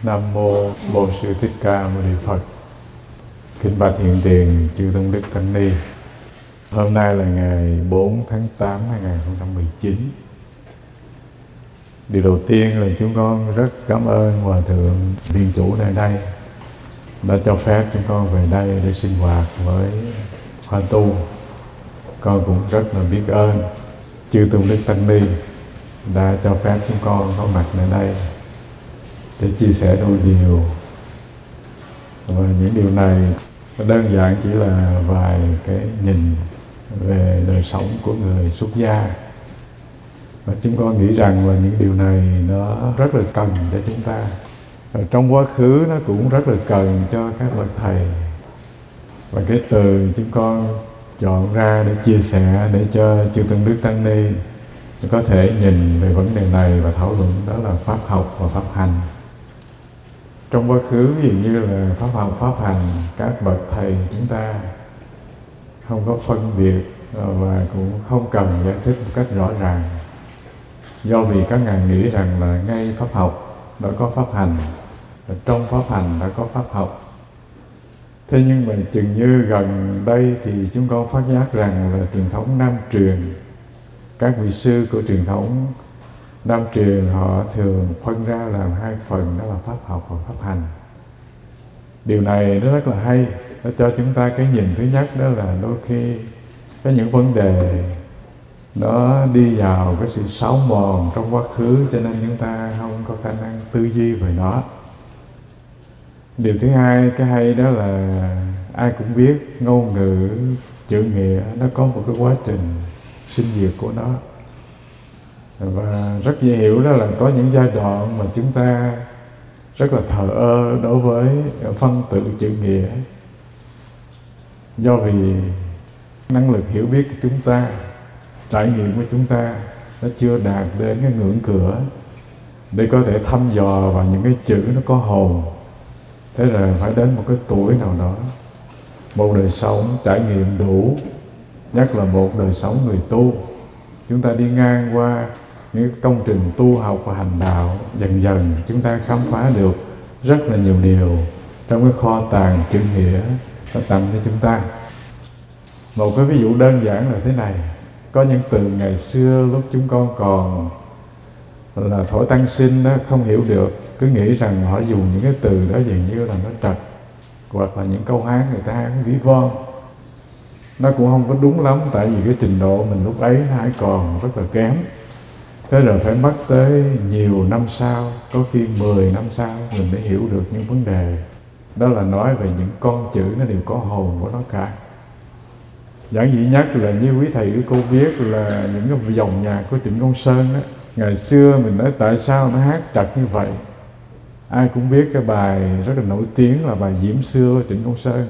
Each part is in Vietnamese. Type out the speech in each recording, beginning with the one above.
Nam mô Bổn Sư Thích Ca Mâu Ni Phật. Kính bạch Hiện Tiền chư Tôn Đức Tăng Ni. Hôm nay là ngày 4 tháng 8 2019. Điều đầu tiên là chúng con rất cảm ơn Hòa Thượng Viện Chủ nơi đây đã cho phép chúng con về đây để sinh hoạt với khóa tu. Con cũng rất là biết ơn chư Tôn Đức Tăng Ni đã cho phép chúng con có mặt nơi đây để chia sẻ đôi điều. Và những điều này đơn giản chỉ là vài cái nhìn về đời sống của người xuất gia. Và chúng con nghĩ rằng là những điều này nó rất là cần cho chúng ta. Và trong quá khứ nó cũng rất là cần cho các bậc thầy. Và cái từ chúng con chọn ra để chia sẻ để cho chư Tôn Đức Tăng Ni có thể nhìn về vấn đề này và thảo luận, đó là pháp học và pháp hành. Trong quá khứ ví dụ như là pháp học, pháp hành, các bậc thầy chúng ta không có phân biệt và cũng không cần giải thích một cách rõ ràng. Do vì các ngài nghĩ rằng là ngay pháp học đã có pháp hành, và trong pháp hành đã có pháp học. Thế nhưng mà chừng như gần đây thì chúng con phát giác rằng là truyền thống Nam truyền, các vị sư của truyền thống Nam truyền họ thường phân ra làm hai phần, đó là pháp học và pháp hành. Điều này nó rất là hay, nó cho chúng ta cái nhìn thứ nhất, đó là đôi khi có những vấn đề nó đi vào cái sự xáo mòn trong quá khứ, cho nên chúng ta không có khả năng tư duy về nó. Điều thứ hai, cái hay đó là ai cũng biết ngôn ngữ, chữ nghĩa nó có một cái quá trình sinh diệt của nó. Và rất dễ hiểu đó là có những giai đoạn mà chúng ta rất là thờ ơ đối với phân tự chữ nghĩa. Do vì năng lực hiểu biết của chúng ta, trải nghiệm của chúng ta nó chưa đạt đến cái ngưỡng cửa để có thể thăm dò vào những cái chữ nó có hồn. Thế là phải đến một cái tuổi nào đó, một đời sống trải nghiệm đủ, nhất là một đời sống người tu, chúng ta đi ngang qua những công trình tu học và hành đạo, dần dần chúng ta khám phá được rất là nhiều điều trong cái kho tàng chữ nghĩa nó tặng cho chúng ta. Một cái ví dụ đơn giản là thế này: có những từ ngày xưa lúc chúng con còn là thổi tăng sinh đó, không hiểu được, cứ nghĩ rằng họ dùng những cái từ đó dường như là nó trật, hoặc là những câu Hán người ta Hán ví von. Nó cũng không có đúng lắm, tại vì cái trình độ mình lúc ấy nó còn rất là kém. Thế rồi phải mất tới nhiều năm sau, có khi 10 năm sau mình mới hiểu được những vấn đề. Đó là nói về những con chữ nó đều có hồn của nó cả. Giản dị nhất là như quý thầy quý cô biết là những cái dòng nhạc của Trịnh Công Sơn đó, ngày xưa mình nói tại sao nó hát trật như vậy. Ai cũng biết cái bài rất là nổi tiếng là bài Diễm Xưa của Trịnh Công Sơn.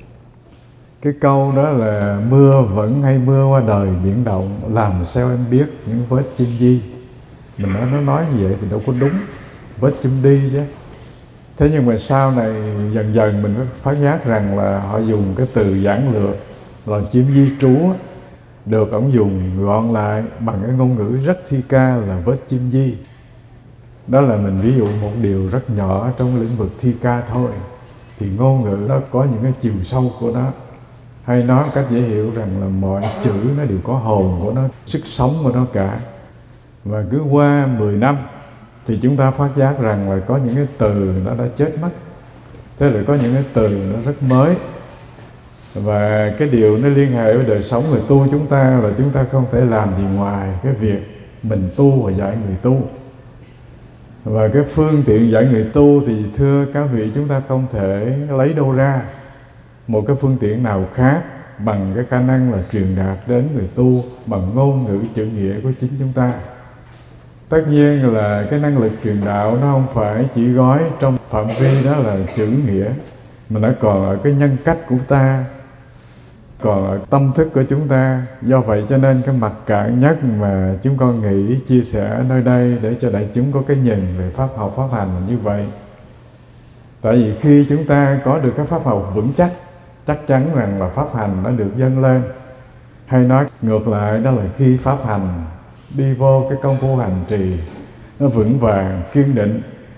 Cái câu đó là mưa vẫn hay mưa qua đời biển động, làm sao em biết những vết chim di. Mình nó nói như vậy thì đâu có đúng, vết chim đi chứ. Thế nhưng mà sau này dần dần mình mới phát giác rằng là họ dùng cái từ giản lược là chim di trú, được ổng dùng gọn lại bằng cái ngôn ngữ rất thi ca là vết chim di. Đó là mình ví dụ một điều rất nhỏ trong lĩnh vực thi ca thôi, thì ngôn ngữ nó có những cái chiều sâu của nó. Hay nói cách dễ hiểu rằng là mọi chữ nó đều có hồn của nó, sức sống của nó cả. Và cứ qua 10 năm thì chúng ta phát giác rằng là có những cái từ nó đã chết mất. Thế rồi có những cái từ nó rất mới. Và cái điều nó liên hệ với đời sống người tu chúng ta là chúng ta không thể làm gì ngoài cái việc mình tu và dạy người tu. Và cái phương tiện dạy người tu thì thưa các vị, chúng ta không thể lấy đâu ra một cái phương tiện nào khác bằng cái khả năng là truyền đạt đến người tu bằng ngôn ngữ chữ nghĩa của chính chúng ta. Tất nhiên là cái năng lực truyền đạo nó không phải chỉ gói trong phạm vi đó là chữ nghĩa, mà nó còn ở cái nhân cách của ta, còn ở tâm thức của chúng ta. Do vậy cho nên cái mặt cạn nhất mà chúng con nghĩ chia sẻ nơi đây để cho đại chúng có cái nhìn về pháp học, pháp hành như vậy. Tại vì khi chúng ta có được cái pháp học vững chắc, chắc chắn rằng là pháp hành nó được dâng lên. Hay nói ngược lại, đó là khi pháp hành đi vô cái công phu hành trì nó vững vàng, kiên định,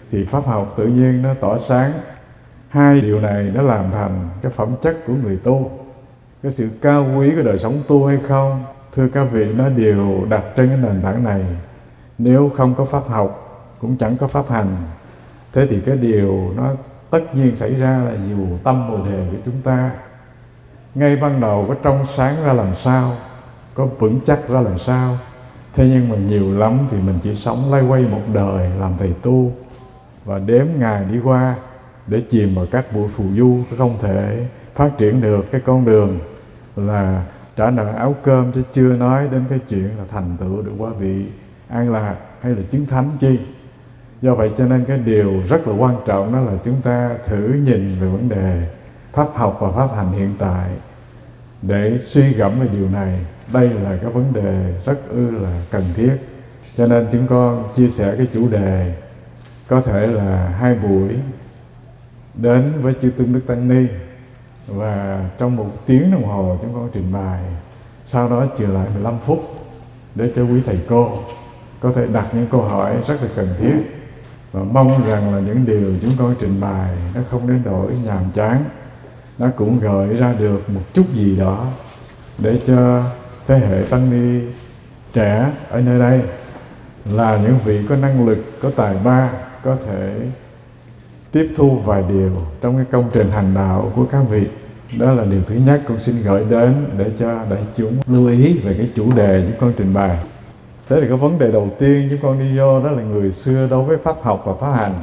thì pháp học tự nhiên nó tỏa sáng. Hai điều này nó làm thành cái phẩm chất của người tu. Cái sự cao quý của đời sống tu hay không, thưa các vị, nó đều đặt trên cái nền tảng này. Nếu không có pháp học cũng chẳng có pháp hành. Thế thì cái điều nó tất nhiên xảy ra là dù tâm Bồ Đề của chúng ta ngay ban đầu có trong sáng ra làm sao, có vững chắc ra làm sao, thế nhưng mà nhiều lắm thì mình chỉ sống loay quay một đời làm thầy tu và đếm ngày đi qua để chìm vào các buổi phù du, không thể phát triển được cái con đường là trả nợ áo cơm, chứ chưa nói đến cái chuyện là thành tựu được qua vị an lạc hay là chứng thánh chi. Do vậy cho nên cái điều rất là quan trọng đó là chúng ta thử nhìn về vấn đề pháp học và pháp hành hiện tại để suy gẫm về điều này. Đây là cái vấn đề rất là cần thiết. Cho nên chúng con chia sẻ cái chủ đề có thể là 2 buổi đến với chư Tôn Đức Tăng Ni, và trong 1 tiếng đồng hồ chúng con trình bày, sau đó trừ lại 15 phút để cho quý thầy cô có thể đặt những câu hỏi rất là cần thiết, và mong rằng là những điều chúng con trình bày nó không đến nỗi nhàm chán, nó cũng gợi ra được một chút gì đó để cho thế hệ tăng ni trẻ ở nơi đây là những vị có năng lực, có tài ba, có thể tiếp thu vài điều trong cái công trình hành đạo của các vị. Đó là điều thứ nhất con xin gửi đến để cho đại chúng lưu ý về cái chủ đề chúng con trình bày. Thế thì cái vấn đề đầu tiên chúng con đi vô đó là người xưa đối với pháp học và pháp hành.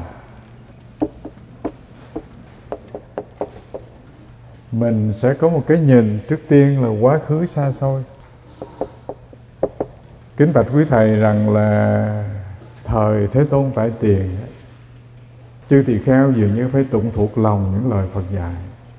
Mình sẽ có một cái nhìn trước tiên là quá khứ xa xôi. Kính bạch quý thầy rằng là thời Thế Tôn tại tiền, chư tỳ kheo dường như phải tụng thuộc lòng những lời Phật dạy.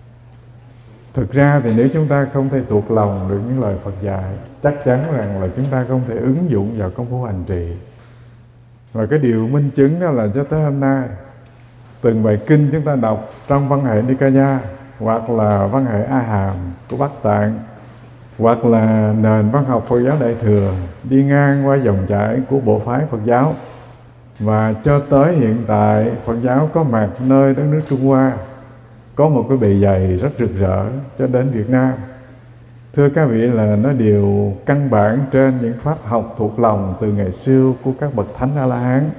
Thực ra thì nếu chúng ta không thể thuộc lòng được những lời Phật dạy, chắc chắn rằng là chúng ta không thể ứng dụng vào công phu hành trì. Và cái điều minh chứng đó là cho tới hôm nay, từng bài kinh chúng ta đọc trong văn hệ Nikaya, hoặc là văn hệ A Hàm của Bắc Tạng, hoặc là nền văn học Phật giáo Đại Thừa, đi ngang qua dòng chảy của bộ phái Phật giáo, và cho tới hiện tại Phật giáo có mặt nơi đất nước Trung Hoa, có một cái bề dày rất rực rỡ cho đến Việt Nam. Thưa các vị, là nó đều căn bản trên những pháp học thuộc lòng từ ngày xưa của các bậc thánh A-la-hán.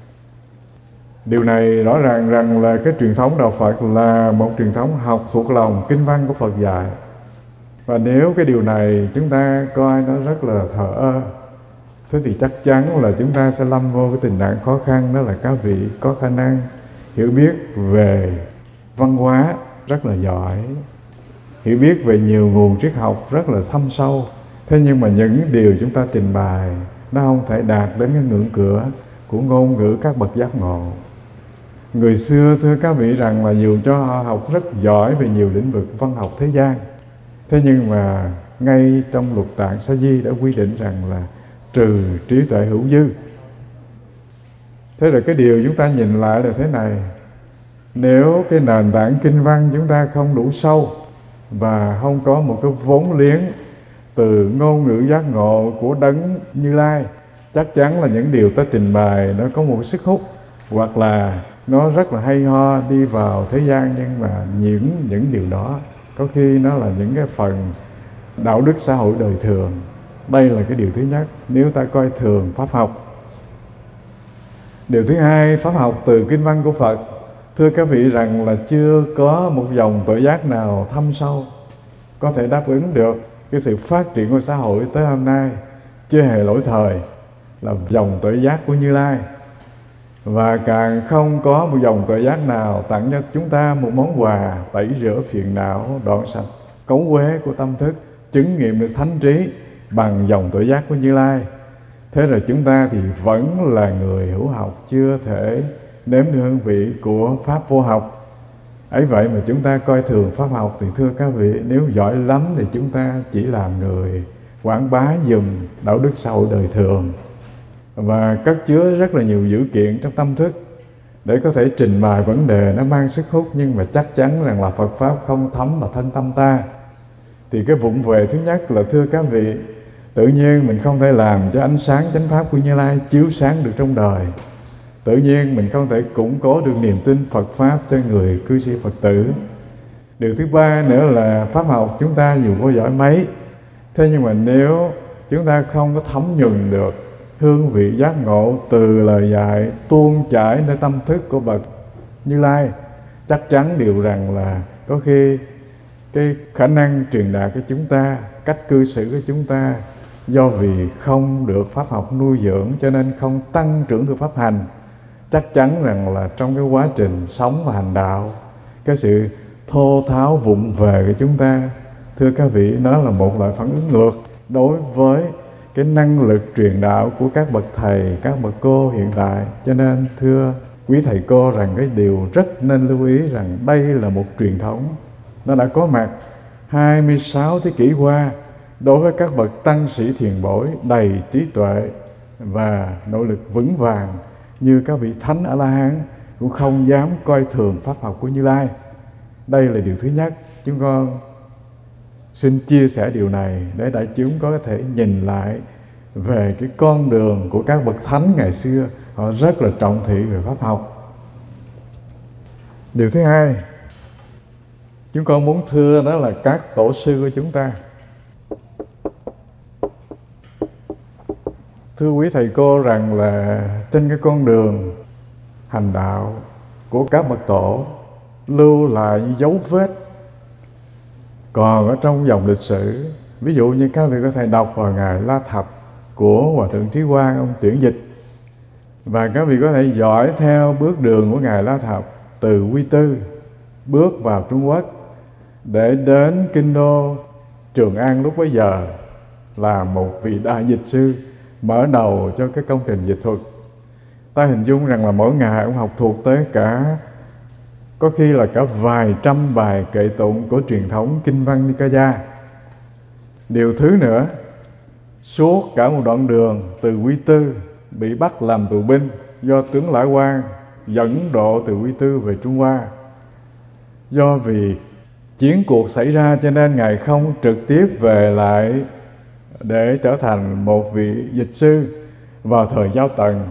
Điều này rõ ràng rằng là cái truyền thống đạo Phật là một truyền thống học thuộc lòng kinh văn của Phật dạy. Và nếu cái điều này chúng ta coi nó rất là thờ ơ, thế thì chắc chắn là chúng ta sẽ lâm vô cái tình trạng khó khăn, đó là các vị có khả năng hiểu biết về văn hóa rất là giỏi, hiểu biết về nhiều nguồn triết học rất là thâm sâu. Thế nhưng mà những điều chúng ta trình bày nó không thể đạt đến cái ngưỡng cửa của ngôn ngữ các bậc giác ngộ. Người xưa, thưa các vị, rằng là dù cho họ học rất giỏi về nhiều lĩnh vực văn học thế gian, thế nhưng mà ngay trong luật tạng Sa Di đã quy định rằng là trừ trí tuệ hữu dư. Thế là cái điều chúng ta nhìn lại là thế này: nếu cái nền tảng kinh văn chúng ta không đủ sâu và không có một cái vốn liếng từ ngôn ngữ giác ngộ của Đấng Như Lai, chắc chắn là những điều ta trình bày nó có một sức hút, hoặc là nó rất là hay ho đi vào thế gian, nhưng mà những điều đó có khi nó là những cái phần đạo đức xã hội đời thường. Đây là cái điều thứ nhất nếu ta coi thường pháp học. Điều thứ hai, pháp học từ kinh văn của Phật, thưa các vị, rằng là chưa có một dòng tuệ giác nào thâm sâu có thể đáp ứng được cái sự phát triển của xã hội tới hôm nay. Chưa hề lỗi thời là dòng tuệ giác của Như Lai, và càng không có một dòng tuệ giác nào tặng cho chúng ta một món quà tẩy rửa phiền não, đoạn sạch cấu uế của tâm thức, chứng nghiệm được thánh trí bằng dòng tuệ giác của Như Lai. Thế rồi chúng ta thì vẫn là người hữu học, chưa thể nếm được hương vị của pháp vô học. Ấy vậy mà chúng ta coi thường pháp học, thì thưa các vị, nếu giỏi lắm thì chúng ta chỉ làm người quảng bá dùm đạo đức xã hội đời thường và cất chứa rất là nhiều dữ kiện trong tâm thức để có thể trình bày vấn đề nó mang sức hút, nhưng mà chắc chắn rằng là Phật Pháp không thấm vào thân tâm ta. Thì cái vụng về thứ nhất là, thưa các vị, tự nhiên mình không thể làm cho ánh sáng chánh Pháp của Như Lai chiếu sáng được trong đời. Tự nhiên mình không thể củng cố được niềm tin Phật Pháp cho người cư sĩ Phật tử. Điều thứ ba nữa là pháp học chúng ta dù có giỏi mấy, thế nhưng mà nếu chúng ta không có thấm nhuần được hương vị giác ngộ từ lời dạy tuôn chảy nơi tâm thức của bậc Như Lai, chắc chắn điều rằng là có khi cái khả năng truyền đạt của chúng ta, cách cư xử của chúng ta, do vì không được pháp học nuôi dưỡng cho nên không tăng trưởng được pháp hành, chắc chắn rằng là trong cái quá trình sống và hành đạo, cái sự thô tháo vụng về của chúng ta, thưa các vị, nó là một loại phản ứng ngược đối với cái năng lực truyền đạo của các bậc thầy, các bậc cô hiện tại. Cho nên thưa quý thầy cô rằng cái điều rất nên lưu ý rằng đây là một truyền thống, nó đã có mặt 26 thế kỷ qua đối với các bậc tăng sĩ thiền bối đầy trí tuệ và nỗ lực vững vàng như các vị Thánh A-la-hán cũng không dám coi thường pháp học của Như Lai. Đây là điều thứ nhất. Chúng con xin chia sẻ điều này để đại chúng có thể nhìn lại về cái con đường của các bậc thánh ngày xưa. Họ rất là trọng thị về pháp học. Điều thứ hai, chúng con muốn thưa đó là các tổ sư của chúng ta. Thưa quý thầy cô rằng là trên cái con đường hành đạo của các bậc tổ lưu lại những dấu vết còn ở trong dòng lịch sử. Ví dụ như các vị có thể đọc vào ngày La Thập của Hòa Thượng Trí Quang, ông tuyển dịch, và các vị có thể dõi theo bước đường của ngài La Thập từ Quy Tư bước vào Trung Quốc để đến kinh đô Trường An lúc bấy giờ là một vị đại dịch sư mở đầu cho cái công trình dịch thuật. Ta hình dung rằng là mỗi ngày ông học thuộc tới cả, có khi là cả vài trăm bài kệ tụng của truyền thống kinh văn Nikaya. Điều thứ nữa, suốt cả một đoạn đường từ Quy Tư bị bắt làm tù binh do tướng Lã Quang dẫn độ từ Quy Tư về Trung Hoa. Do vì chiến cuộc xảy ra cho nên ngài không trực tiếp về lại để trở thành một vị dịch sư. Vào thời Giao Tần,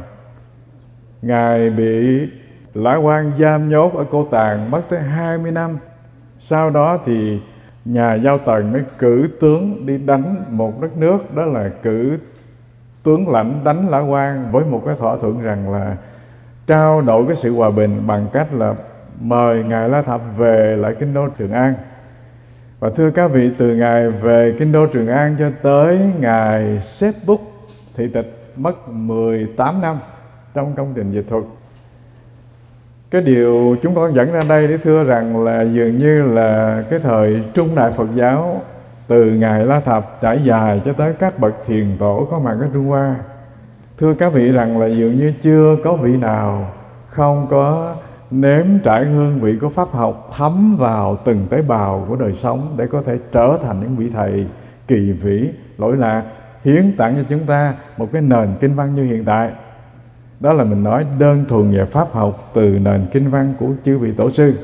ngài bị Lã Quang giam nhốt ở Cô Tàng mất tới 20 năm. Sau đó thì nhà Giao Tần mới cử tướng đi đánh một đất nước, đó là cử tướng lãnh đánh Lã Quang với một cái thỏa thuận rằng là trao đổi cái sự hòa bình bằng cách là mời ngài La Thập về lại kinh đô Trường An. Và thưa các vị, từ ngài về kinh đô Trường An cho tới ngài xếp bút thị tịch mất 18 năm trong công trình dịch thuật. Cái điều chúng con dẫn ra đây để thưa rằng là dường như là cái thời Trung Đại Phật giáo từ ngài La Thập trải dài cho tới các bậc thiền tổ có mặt ở Trung Hoa. Thưa các vị rằng là dường như chưa có vị nào không có nếm trải hương vị của pháp học thấm vào từng tế bào của đời sống để có thể trở thành những vị thầy kỳ vĩ, lỗi lạc, hiến tặng cho chúng ta một cái nền kinh văn như hiện tại. Đó là mình nói đơn thuần về pháp học từ nền kinh văn của chư vị tổ sư.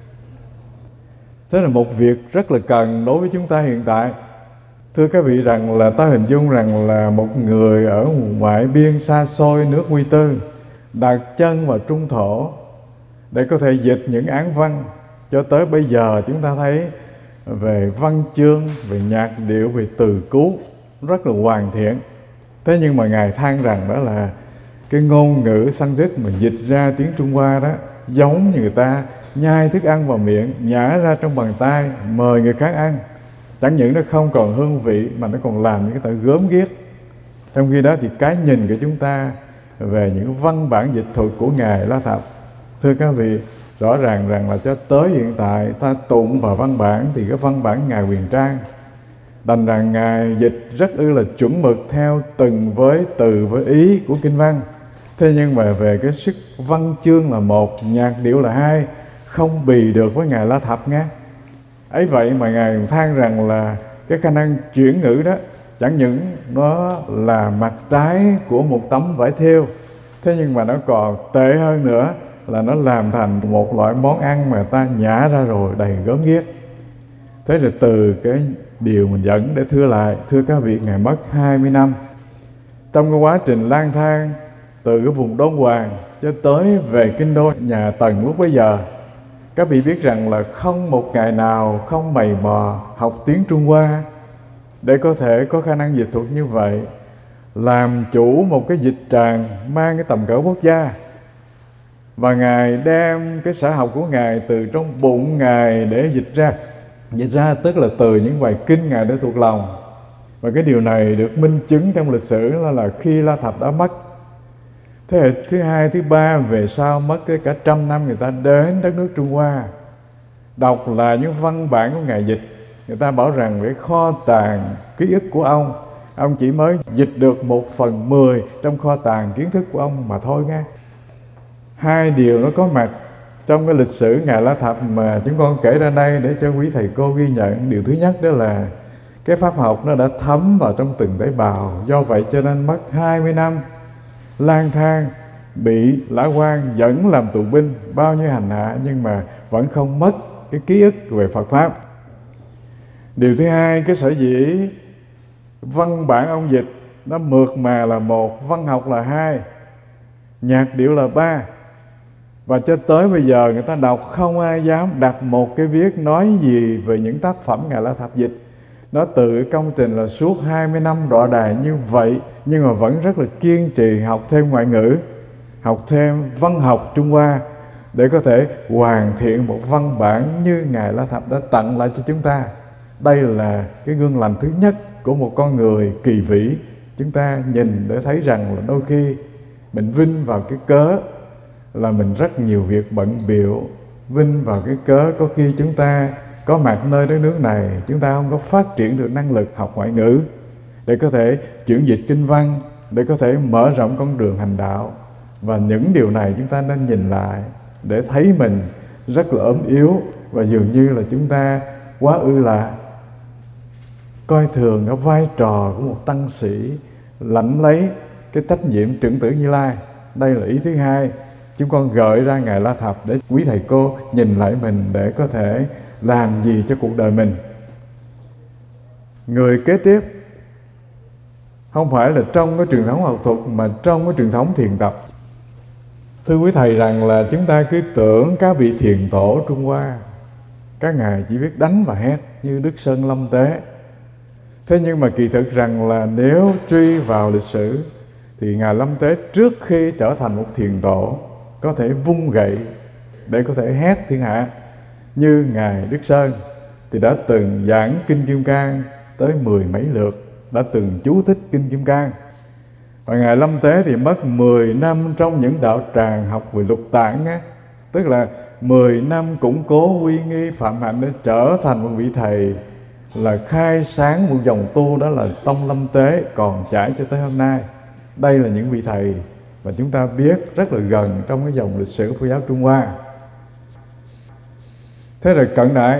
Thế là một việc rất là cần đối với chúng ta hiện tại. Thưa các vị rằng là ta hình dung rằng là một người ở ngoại biên xa xôi nước Quy Tư đặt chân vào trung thổ để có thể dịch những án văn. Cho tới bây giờ chúng ta thấy về văn chương, về nhạc điệu, về từ cú rất là hoàn thiện. Thế nhưng mà ngài than rằng đó là cái ngôn ngữ Sanskrit mà dịch ra tiếng Trung Hoa đó giống như người ta nhai thức ăn vào miệng, nhả ra trong bàn tay, mời người khác ăn. Chẳng những nó không còn hương vị mà nó còn làm những cái tội gớm ghiếc. Trong khi đó thì cái nhìn của chúng ta về những văn bản dịch thuật của ngài La Thập, thưa các vị, rõ ràng rằng là cho tới hiện tại ta tụng vào văn bản thì cái văn bản ngài Huyền Trang đành rằng ngài dịch rất là chuẩn mực theo từng với từ với ý của kinh văn. Thế nhưng mà về cái sức văn chương là một, nhạc điệu là hai, không bì được với ngài La Thập nghe. Ấy vậy mà ngài than rằng là cái khả năng chuyển ngữ đó chẳng những nó là mặt trái của một tấm vải thêu, thế nhưng mà nó còn tệ hơn nữa là nó làm thành một loại món ăn mà ta nhả ra rồi đầy gớm ghiếc. Thế rồi từ cái điều mình dẫn để thưa lại, thưa các vị, ngài mất 20 năm. Trong cái quá trình lang thang từ cái vùng Đôn Hoàng cho tới về kinh đô nhà Tần lúc bấy giờ. Các vị biết rằng là không một ngày nào không mày mò học tiếng Trung Hoa để có thể có khả năng dịch thuật như vậy, làm chủ một cái dịch tràng mang cái tầm cỡ quốc gia. Và Ngài đem cái sở học của Ngài từ trong bụng Ngài để dịch ra. Dịch ra tức là từ những bài kinh Ngài đã thuộc lòng. Và cái điều này được minh chứng trong lịch sử là khi La Thập đã mất, thế hệ thứ hai, thứ ba về sau mất cái cả 100 năm, người ta đến đất nước Trung Hoa đọc là những văn bản của Ngài dịch. Người ta bảo rằng cái kho tàng ký ức của ông chỉ mới dịch được 1/10 trong kho tàng kiến thức của ông mà thôi nghe. Hai điều nó có mặt trong cái lịch sử Ngài La Thập mà chúng con kể ra đây để cho quý thầy cô ghi nhận. Điều thứ nhất đó là cái pháp học nó đã thấm vào trong từng tế bào. Do vậy cho nên mất 20 năm lang thang, bị Lã Quang dẫn làm tù binh, bao nhiêu hành hạ, nhưng mà vẫn không mất cái ký ức về Phật Pháp. Điều thứ hai, cái sở dĩ văn bản ông dịch nó mượt mà là một, văn học là hai, nhạc điệu là ba. Và cho tới bây giờ người ta đọc không ai dám đặt một cái viết nói gì về những tác phẩm Ngài La Thập dịch. Nó từ cái công trình là suốt 20 năm đọa đài như vậy, nhưng mà vẫn rất là kiên trì học thêm ngoại ngữ, học thêm văn học Trung Hoa để có thể hoàn thiện một văn bản như Ngài La Thập đã tặng lại cho chúng ta. Đây là cái gương lành thứ nhất của một con người kỳ vĩ. Chúng ta nhìn để thấy rằng là đôi khi mình vinh vào cái cớ là mình rất nhiều việc bận bịu, vinh vào cái cớ có khi chúng ta có mặt nơi đất nước này, chúng ta không có phát triển được năng lực học ngoại ngữ để có thể chuyển dịch kinh văn, để có thể mở rộng con đường hành đạo. Và những điều này chúng ta nên nhìn lại để thấy mình rất là ốm yếu, và dường như là chúng ta quá ư là coi thường cái vai trò của một tăng sĩ lãnh lấy cái trách nhiệm trưởng tử Như Lai. Đây là ý thứ hai. Chúng con gợi ra Ngài La Thập để quý thầy cô nhìn lại mình để có thể làm gì cho cuộc đời mình. Người kế tiếp không phải là trong cái truyền thống học thuật mà trong cái truyền thống thiền tập. Thưa quý thầy rằng là chúng ta cứ tưởng các vị thiền tổ Trung Hoa, các ngài chỉ biết đánh và hét như Đức Sơn Lâm Tế. Thế nhưng mà kỳ thực rằng là nếu truy vào lịch sử thì Ngài Lâm Tế trước khi trở thành một thiền tổ có thể vung gậy để có thể hét thiên hạ, như Ngài Đức Sơn thì đã từng giảng Kinh Kim Cang tới 10 mấy lượt, đã từng chú thích Kinh Kim Cang. Và Ngài Lâm Tế thì mất 10 năm trong những đạo tràng học về lục tạng á, tức là 10 năm củng cố uy nghi phạm hạnh để trở thành một vị thầy, là khai sáng một dòng tu, đó là tông Lâm Tế còn trải cho tới hôm nay. Đây là những vị thầy mà chúng ta biết rất là gần trong cái dòng lịch sử Phật giáo Trung Hoa. Thế rồi cận đại,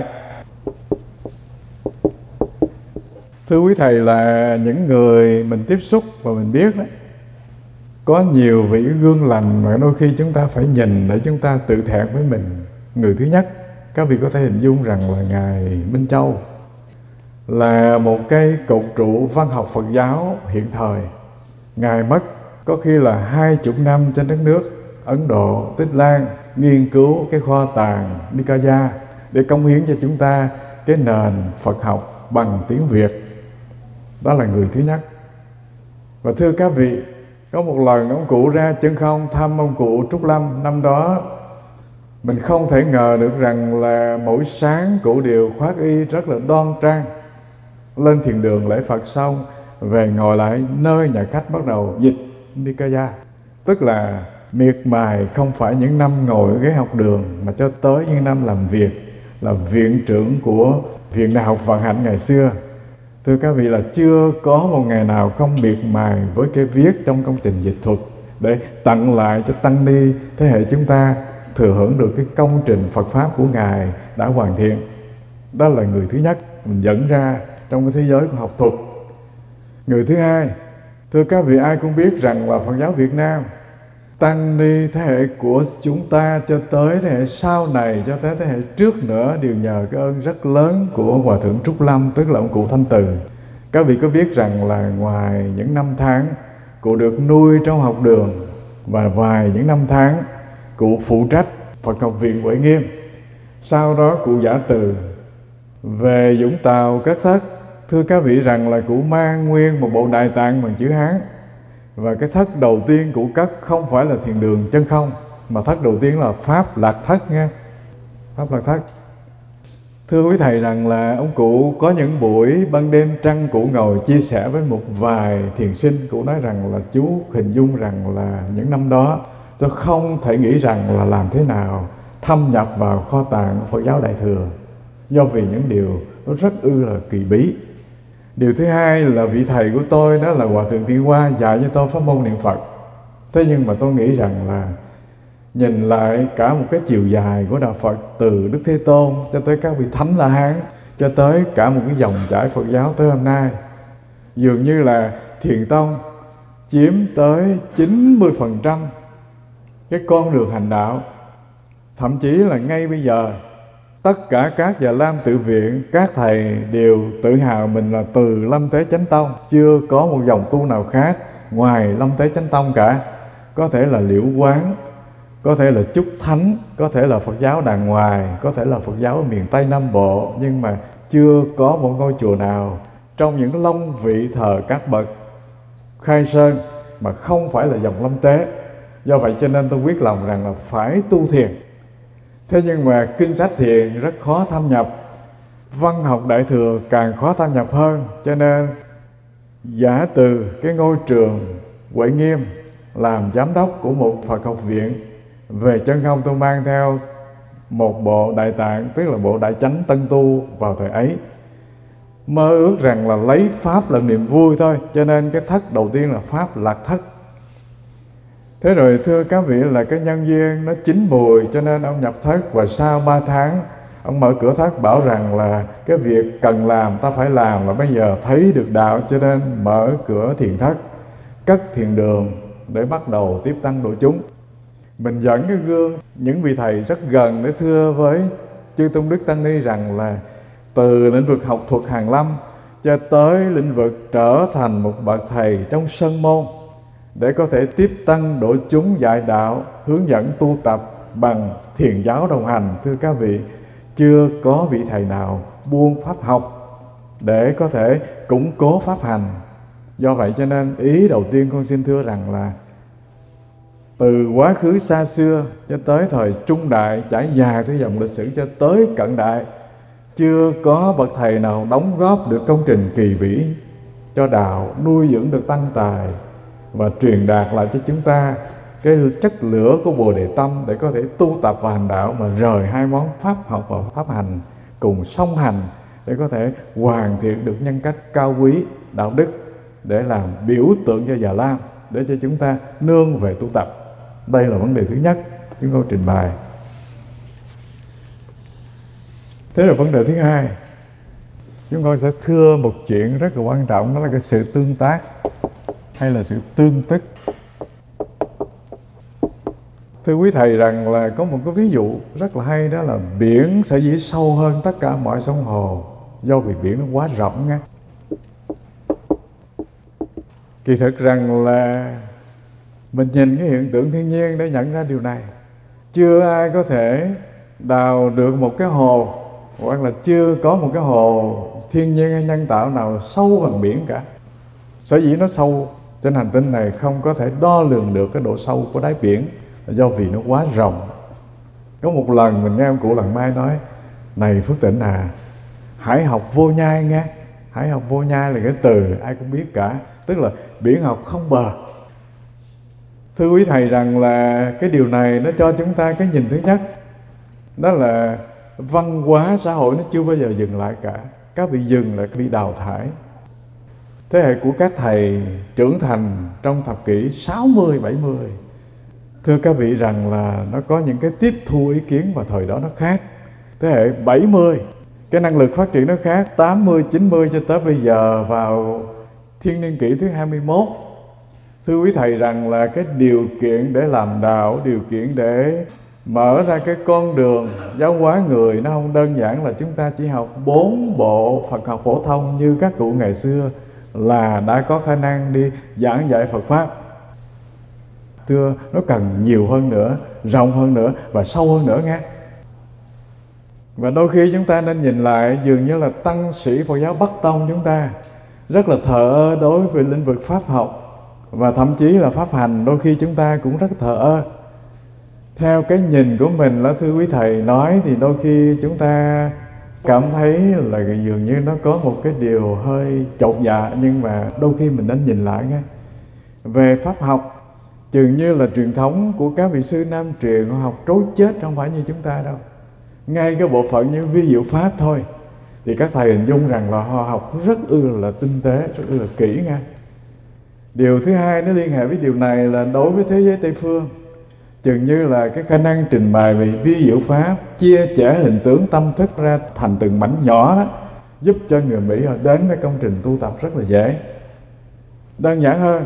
thưa quý thầy là những người mình tiếp xúc và mình biết đấy, có nhiều vị gương lành mà đôi khi chúng ta phải nhìn để chúng ta tự thẹn với mình. Người thứ nhất, các vị có thể hình dung rằng là Ngài Minh Châu là một cây cột trụ văn học Phật giáo hiện thời. Ngài mất có khi là 20 năm trên đất nước Ấn Độ, Tích Lan, nghiên cứu cái kho tàng Nikaya để cống hiến cho chúng ta cái nền Phật học bằng tiếng Việt. Đó là người thứ nhất. Và thưa các vị, có một lần ông cụ ra Chân Không thăm ông cụ Trúc Lâm. Năm đó mình không thể ngờ được rằng là mỗi sáng cụ đều khoác y rất là đoan trang, lên thiền đường lễ Phật xong về ngồi lại nơi nhà khách bắt đầu dịch Nikaya. Tức là miệt mài không phải những năm ngồi ở ghế học đường, mà cho tới những năm làm việc, là viện trưởng của Viện Đại học Vạn Hạnh ngày xưa. Thưa các vị là chưa có một ngày nào không miệt mài với cái viết trong công trình dịch thuật để tặng lại cho tăng ni thế hệ chúng ta thừa hưởng được cái công trình Phật Pháp của Ngài đã hoàn thiện. Đó là người thứ nhất mình dẫn ra trong cái thế giới của học thuật. Người thứ hai, thưa các vị, ai cũng biết rằng là Phật giáo Việt Nam, tăng ni thế hệ của chúng ta cho tới thế hệ sau này, cho tới thế hệ trước nữa đều nhờ cái ơn rất lớn của Hòa Thượng Trúc Lâm, tức là ông cụ Thanh Từ. Các vị có biết rằng là ngoài những năm tháng cụ được nuôi trong học đường và vài những năm tháng cụ phụ trách Phật học viện Huệ Nghiêm. Sau đó cụ giả từ về Vũng Tàu cất thất. Thưa các vị rằng là cụ mang nguyên một bộ Đại Tạng bằng chữ Hán, và cái thất đầu tiên cụ cất không phải là thiền đường chân không, mà thất đầu tiên là Pháp Lạc Thất nha, Pháp Lạc Thất. Thưa quý thầy rằng là ông cụ có những buổi ban đêm trăng, cụ ngồi chia sẻ với một vài thiền sinh. Cụ nói rằng là chú hình dung rằng là những năm đó tôi không thể nghĩ rằng là làm thế nào thâm nhập vào kho tàng Phật giáo Đại Thừa, do vì những điều nó rất là kỳ bí. Điều thứ hai là vị thầy của tôi đó là Hòa Thượng Tiên Hoa dạy cho tôi pháp môn niệm Phật. Thế nhưng mà tôi nghĩ rằng là nhìn lại cả một cái chiều dài của Đạo Phật, từ Đức Thế Tôn cho tới các vị Thánh La Hán, cho tới cả một cái dòng chảy Phật giáo tới hôm nay, dường như là Thiền Tông chiếm tới 90% cái con đường hành đạo. Thậm chí là ngay bây giờ, tất cả các Già Lam tự viện, các thầy đều tự hào mình là từ Lâm Tế Chánh Tông. Chưa có một dòng tu nào khác ngoài Lâm Tế Chánh Tông cả. Có thể là Liễu Quán, có thể là Chúc Thánh, có thể là Phật giáo đàng ngoài, có thể là Phật giáo ở miền Tây Nam Bộ, nhưng mà chưa có một ngôi chùa nào trong những long vị thờ các bậc khai sơn mà không phải là dòng Lâm Tế. Do vậy cho nên tôi quyết lòng rằng là phải tu thiền. Thế nhưng mà kinh sách thiền rất khó thâm nhập, văn học Đại Thừa càng khó thâm nhập hơn. Cho nên giả từ cái ngôi trường Huệ Nghiêm làm giám đốc của một Phật học viện về chân không, tôi mang theo một bộ Đại Tạng, tức là bộ Đại Chánh Tân Tu vào thời ấy, mơ ước rằng là lấy Pháp làm niềm vui thôi. Cho nên cái thất đầu tiên là Pháp Lạc Thất. Thế rồi thưa các vị là cái nhân duyên nó chín mùi, cho nên ông nhập thất, và sau 3 tháng ông mở cửa thất bảo rằng là cái việc cần làm ta phải làm, và bây giờ thấy được đạo, cho nên mở cửa thiền thất, cất thiền đường để bắt đầu tiếp tăng độ chúng. Mình dẫn cái gương những vị thầy rất gần để thưa với chư Tôn Đức Tăng Ni rằng là từ lĩnh vực học thuật hàn lâm cho tới lĩnh vực trở thành một bậc thầy trong sân môn, để có thể tiếp tăng độ chúng dạy đạo, hướng dẫn tu tập bằng thiền giáo đồng hành. Thưa các vị, chưa có vị thầy nào buông pháp học để có thể củng cố pháp hành. Do vậy cho nên ý đầu tiên con xin thưa rằng là từ quá khứ xa xưa cho tới thời trung đại, trải dài theo dòng lịch sử cho tới cận đại, chưa có bậc thầy nào đóng góp được công trình kỳ vĩ cho đạo, nuôi dưỡng được tăng tài và truyền đạt lại cho chúng ta cái chất lửa của Bồ Đề Tâm để có thể tu tập và hành đạo, mà rời hai món pháp học và pháp hành cùng song hành để có thể hoàn thiện được nhân cách cao quý, đạo đức, để làm biểu tượng cho Già Lam, để cho chúng ta nương về tu tập. Đây là vấn đề thứ nhất chúng tôi trình bày. Thế là vấn đề thứ hai, chúng tôi sẽ thưa một chuyện rất là quan trọng, đó là cái sự tương tác hay là sự tương tức. Thưa quý thầy rằng là có một cái ví dụ rất là hay, đó là biển sở dĩ sâu hơn tất cả mọi sông hồ do vì biển nó quá rộng nha. Kỳ thực rằng là mình nhìn cái hiện tượng thiên nhiên để nhận ra điều này. Chưa ai có thể đào được một cái hồ, hoặc là chưa có một cái hồ thiên nhiên hay nhân tạo nào sâu hơn biển cả. Sở dĩ nó sâu trên hành tinh này không có thể đo lường được cái độ sâu của đáy biển là do vì nó quá rộng. Có một lần mình nghe ông cụ Lần Mai nói: "Này Phước Tịnh à, hãy học vô nhai nghe." Hãy học vô nhai là cái từ ai cũng biết cả, tức là biển học không bờ. Thưa quý thầy rằng là cái điều này nó cho chúng ta cái nhìn thứ nhất, đó là văn hóa xã hội nó chưa bao giờ dừng lại cả. Các vị dừng lại bị đào thải. Thế hệ của các thầy trưởng thành trong thập kỷ 60, 70, thưa các vị rằng là nó có những cái tiếp thu ý kiến vào thời đó nó khác. Thế hệ 70, cái năng lực phát triển nó khác. 80, 90 cho tới bây giờ vào thiên niên kỷ thứ 21. Thưa quý thầy rằng là cái điều kiện để làm đạo, điều kiện để mở ra cái con đường giáo hóa người, nó không đơn giản là chúng ta chỉ học 4 bộ Phật học phổ thông như các cụ ngày xưa là đã có khả năng đi giảng dạy Phật Pháp. Thưa, nó cần nhiều hơn nữa, rộng hơn nữa và sâu hơn nữa nghe. Và đôi khi chúng ta nên nhìn lại, dường như là tăng sĩ Phật giáo Bắc Tông chúng ta rất là thờ ơ đối với lĩnh vực pháp học, và thậm chí là pháp hành đôi khi chúng ta cũng rất thờ ơ. Theo cái nhìn của mình là thưa quý thầy nói, thì đôi khi chúng ta cảm thấy là dường như nó có một cái điều hơi chột dạ, nhưng mà đôi khi mình nên nhìn lại nghe. Về pháp học, chừng như là truyền thống của các vị sư Nam truyền, họ học trối chết, không phải như chúng ta đâu. Ngay cái bộ phận như vi diệu pháp thôi thì các thầy hình dung rằng là họ học rất là tinh tế, rất là kỹ nghe. Điều thứ hai nó liên hệ với điều này là đối với thế giới Tây Phương, chừng như là cái khả năng trình bày về vi diệu pháp, chia sẻ hình tướng tâm thức ra thành từng mảnh nhỏ đó, giúp cho người Mỹ họ đến với công trình tu tập rất là dễ. Đơn giản hơn,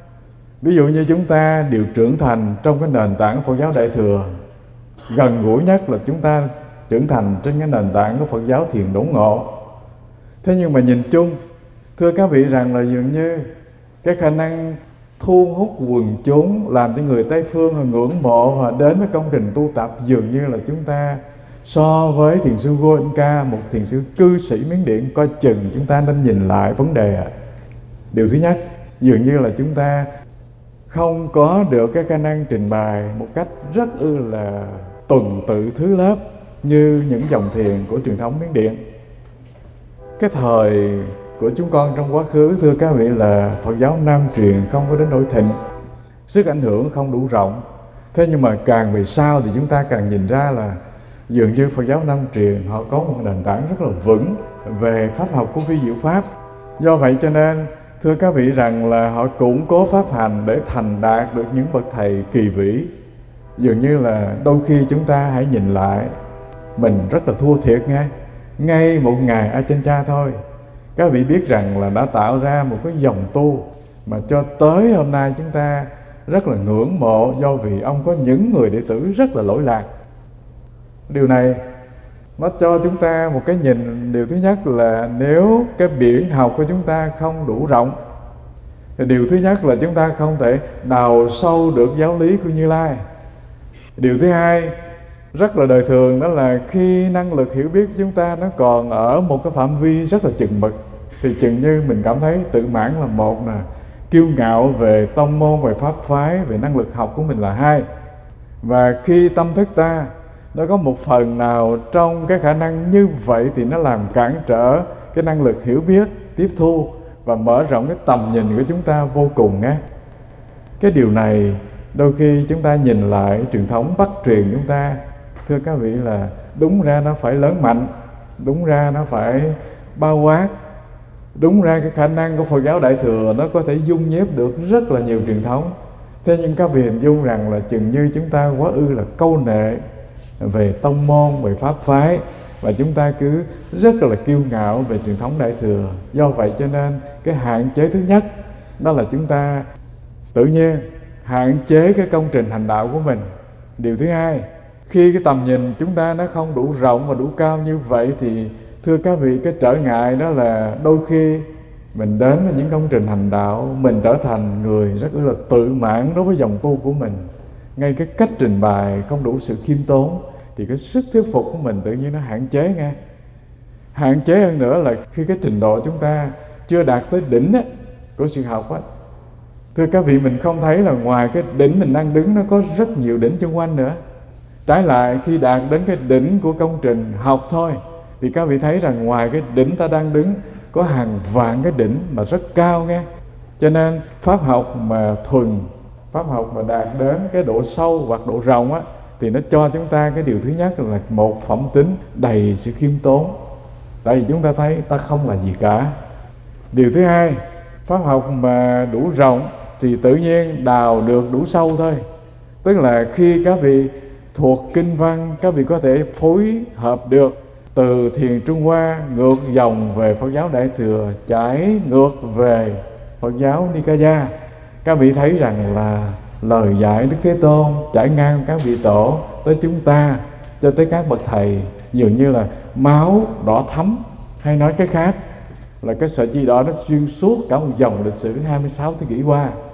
ví dụ như chúng ta đều trưởng thành trong cái nền tảng Phật giáo Đại Thừa, gần gũi nhất là chúng ta trưởng thành trên cái nền tảng của Phật giáo Thiền Đốn Ngộ. Thế nhưng mà nhìn chung, thưa các vị rằng là dường như cái khả năng thu hút quần chúng, làm cho người Tây Phương họ ngưỡng mộ và đến với công trình tu tập, dường như là chúng ta so với thiền sư Goenka, một thiền sư cư sĩ Miến Điện, coi chừng chúng ta nên nhìn lại vấn đề. Điều thứ nhất, dường như là chúng ta không có được cái khả năng trình bày một cách rất là tuần tự thứ lớp như những dòng thiền của truyền thống Miến Điện. Cái thời của chúng con trong quá khứ, thưa các vị, là Phật giáo Nam truyền không có đến nỗi thịnh, sức ảnh hưởng không đủ rộng. Thế nhưng mà càng về sau thì chúng ta càng nhìn ra là dường như Phật giáo Nam truyền họ có một nền tảng rất là vững về pháp học của vi diệu pháp. Do vậy cho nên thưa các vị rằng là họ củng cố pháp hành để thành đạt được những bậc thầy kỳ vĩ. Dường như là đôi khi chúng ta hãy nhìn lại, mình rất là thua thiệt nghe. Ngay một ngày Achancha thôi, các vị biết rằng là đã tạo ra một cái dòng tu mà cho tới hôm nay chúng ta rất là ngưỡng mộ, do vì ông có những người đệ tử rất là lỗi lạc. Điều này nó cho chúng ta một cái nhìn. Điều thứ nhất là nếu cái biển học của chúng ta không đủ rộng, thì điều thứ nhất là chúng ta không thể đào sâu được giáo lý của Như Lai. Điều thứ hai rất là đời thường, đó là khi năng lực hiểu biết của chúng ta nó còn ở một cái phạm vi rất là chừng mực, thì chừng như mình cảm thấy tự mãn là một, là kiêu ngạo về tông môn, về pháp phái, về năng lực học của mình là hai. Và khi tâm thức ta nó có một phần nào trong cái khả năng như vậy thì nó làm cản trở cái năng lực hiểu biết, tiếp thu và mở rộng cái tầm nhìn của chúng ta vô cùng nhé. Cái điều này đôi khi chúng ta nhìn lại truyền thống Bắc truyền chúng ta, thưa các vị, là đúng ra nó phải lớn mạnh, đúng ra nó phải bao quát, đúng ra cái khả năng của Phật giáo Đại Thừa nó có thể dung nhếp được rất là nhiều truyền thống. Thế nhưng các vị hình dung rằng là chừng như chúng ta quá là câu nệ về tông môn, về pháp phái, và chúng ta cứ rất là kiêu ngạo về truyền thống Đại Thừa. Do vậy cho nên cái hạn chế thứ nhất đó là chúng ta tự nhiên hạn chế cái công trình hành đạo của mình. Điều thứ hai, khi cái tầm nhìn chúng ta nó không đủ rộng và đủ cao như vậy thì thưa các vị, cái trở ngại đó là đôi khi mình đến với những công trình hành đạo, mình trở thành người rất là tự mãn đối với dòng tu của mình. Ngay cái cách trình bày không đủ sự khiêm tốn thì cái sức thuyết phục của mình tự nhiên nó hạn chế nghe. Hạn chế hơn nữa là khi cái trình độ chúng ta chưa đạt tới đỉnh của sự học á. Thưa các vị, mình không thấy là ngoài cái đỉnh mình đang đứng nó có rất nhiều đỉnh xung quanh nữa. Trái lại, khi đạt đến cái đỉnh của công trình học thôi thì các vị thấy rằng ngoài cái đỉnh ta đang đứng có hàng vạn cái đỉnh mà rất cao nghe. Cho nên pháp học mà thuần, pháp học mà đạt đến cái độ sâu hoặc độ rộng á, thì nó cho chúng ta cái điều thứ nhất là một phẩm tính đầy sự khiêm tốn. Tại vì chúng ta thấy ta không là gì cả. Điều thứ hai, pháp học mà đủ rộng thì tự nhiên đào được đủ sâu thôi. Tức là khi các vị thuộc kinh văn, các vị có thể phối hợp được từ thiền Trung Hoa ngược dòng về Phật giáo Đại Thừa, chảy ngược về Phật giáo Nikaya. Các vị thấy rằng là lời dạy Đức Thế Tôn trải ngang các vị tổ tới chúng ta, cho tới các bậc thầy, dường như là máu đỏ thắm, hay nói cái khác là cái sợi chi đỏ nó xuyên suốt cả một dòng lịch sử 26 thế kỷ qua.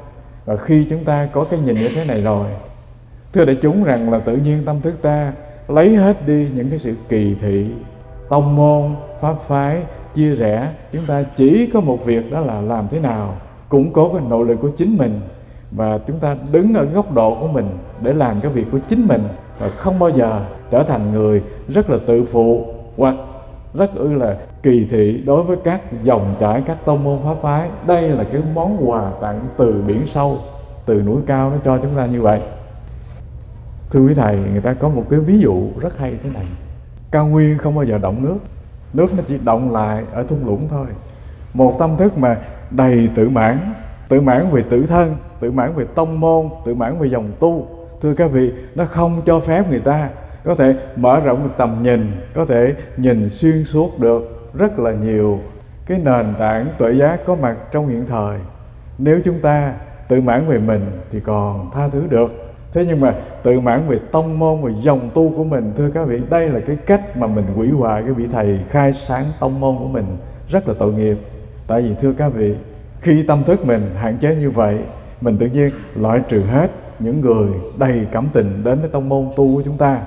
Và khi chúng ta có cái nhìn như thế này rồi, thưa đại chúng rằng là tự nhiên tâm thức ta lấy hết đi những cái sự kỳ thị, tông môn, pháp phái, chia rẽ. Chúng ta chỉ có một việc, đó là làm thế nào củng cố cái nội lực của chính mình, và chúng ta đứng ở góc độ của mình để làm cái việc của chính mình, và không bao giờ trở thành người rất là tự phụ hoặc rất là kỳ thị đối với các dòng chảy, các tông môn pháp phái. Đây là cái món quà tặng từ biển sâu, từ núi cao nó cho chúng ta như vậy. Thưa quý thầy, người ta có một cái ví dụ rất hay thế này. Cao nguyên không bao giờ động nước, nước nó chỉ động lại ở thung lũng thôi. Một tâm thức mà đầy tự mãn về tự thân, tự mãn về tông môn, tự mãn về dòng tu, thưa các vị, nó không cho phép người ta có thể mở rộng được tầm nhìn, có thể nhìn xuyên suốt được rất là nhiều cái nền tảng tuệ giác có mặt trong hiện thời. Nếu chúng ta tự mãn về mình thì còn tha thứ được. Thế nhưng mà tự mãn về tông môn, về dòng tu của mình, thưa các vị, đây là cái cách mà mình hủy hoại cái vị thầy khai sáng tông môn của mình, rất là tội nghiệp. Tại vì thưa các vị, khi tâm thức mình hạn chế như vậy, mình tự nhiên loại trừ hết những người đầy cảm tình đến với tông môn tu của chúng ta.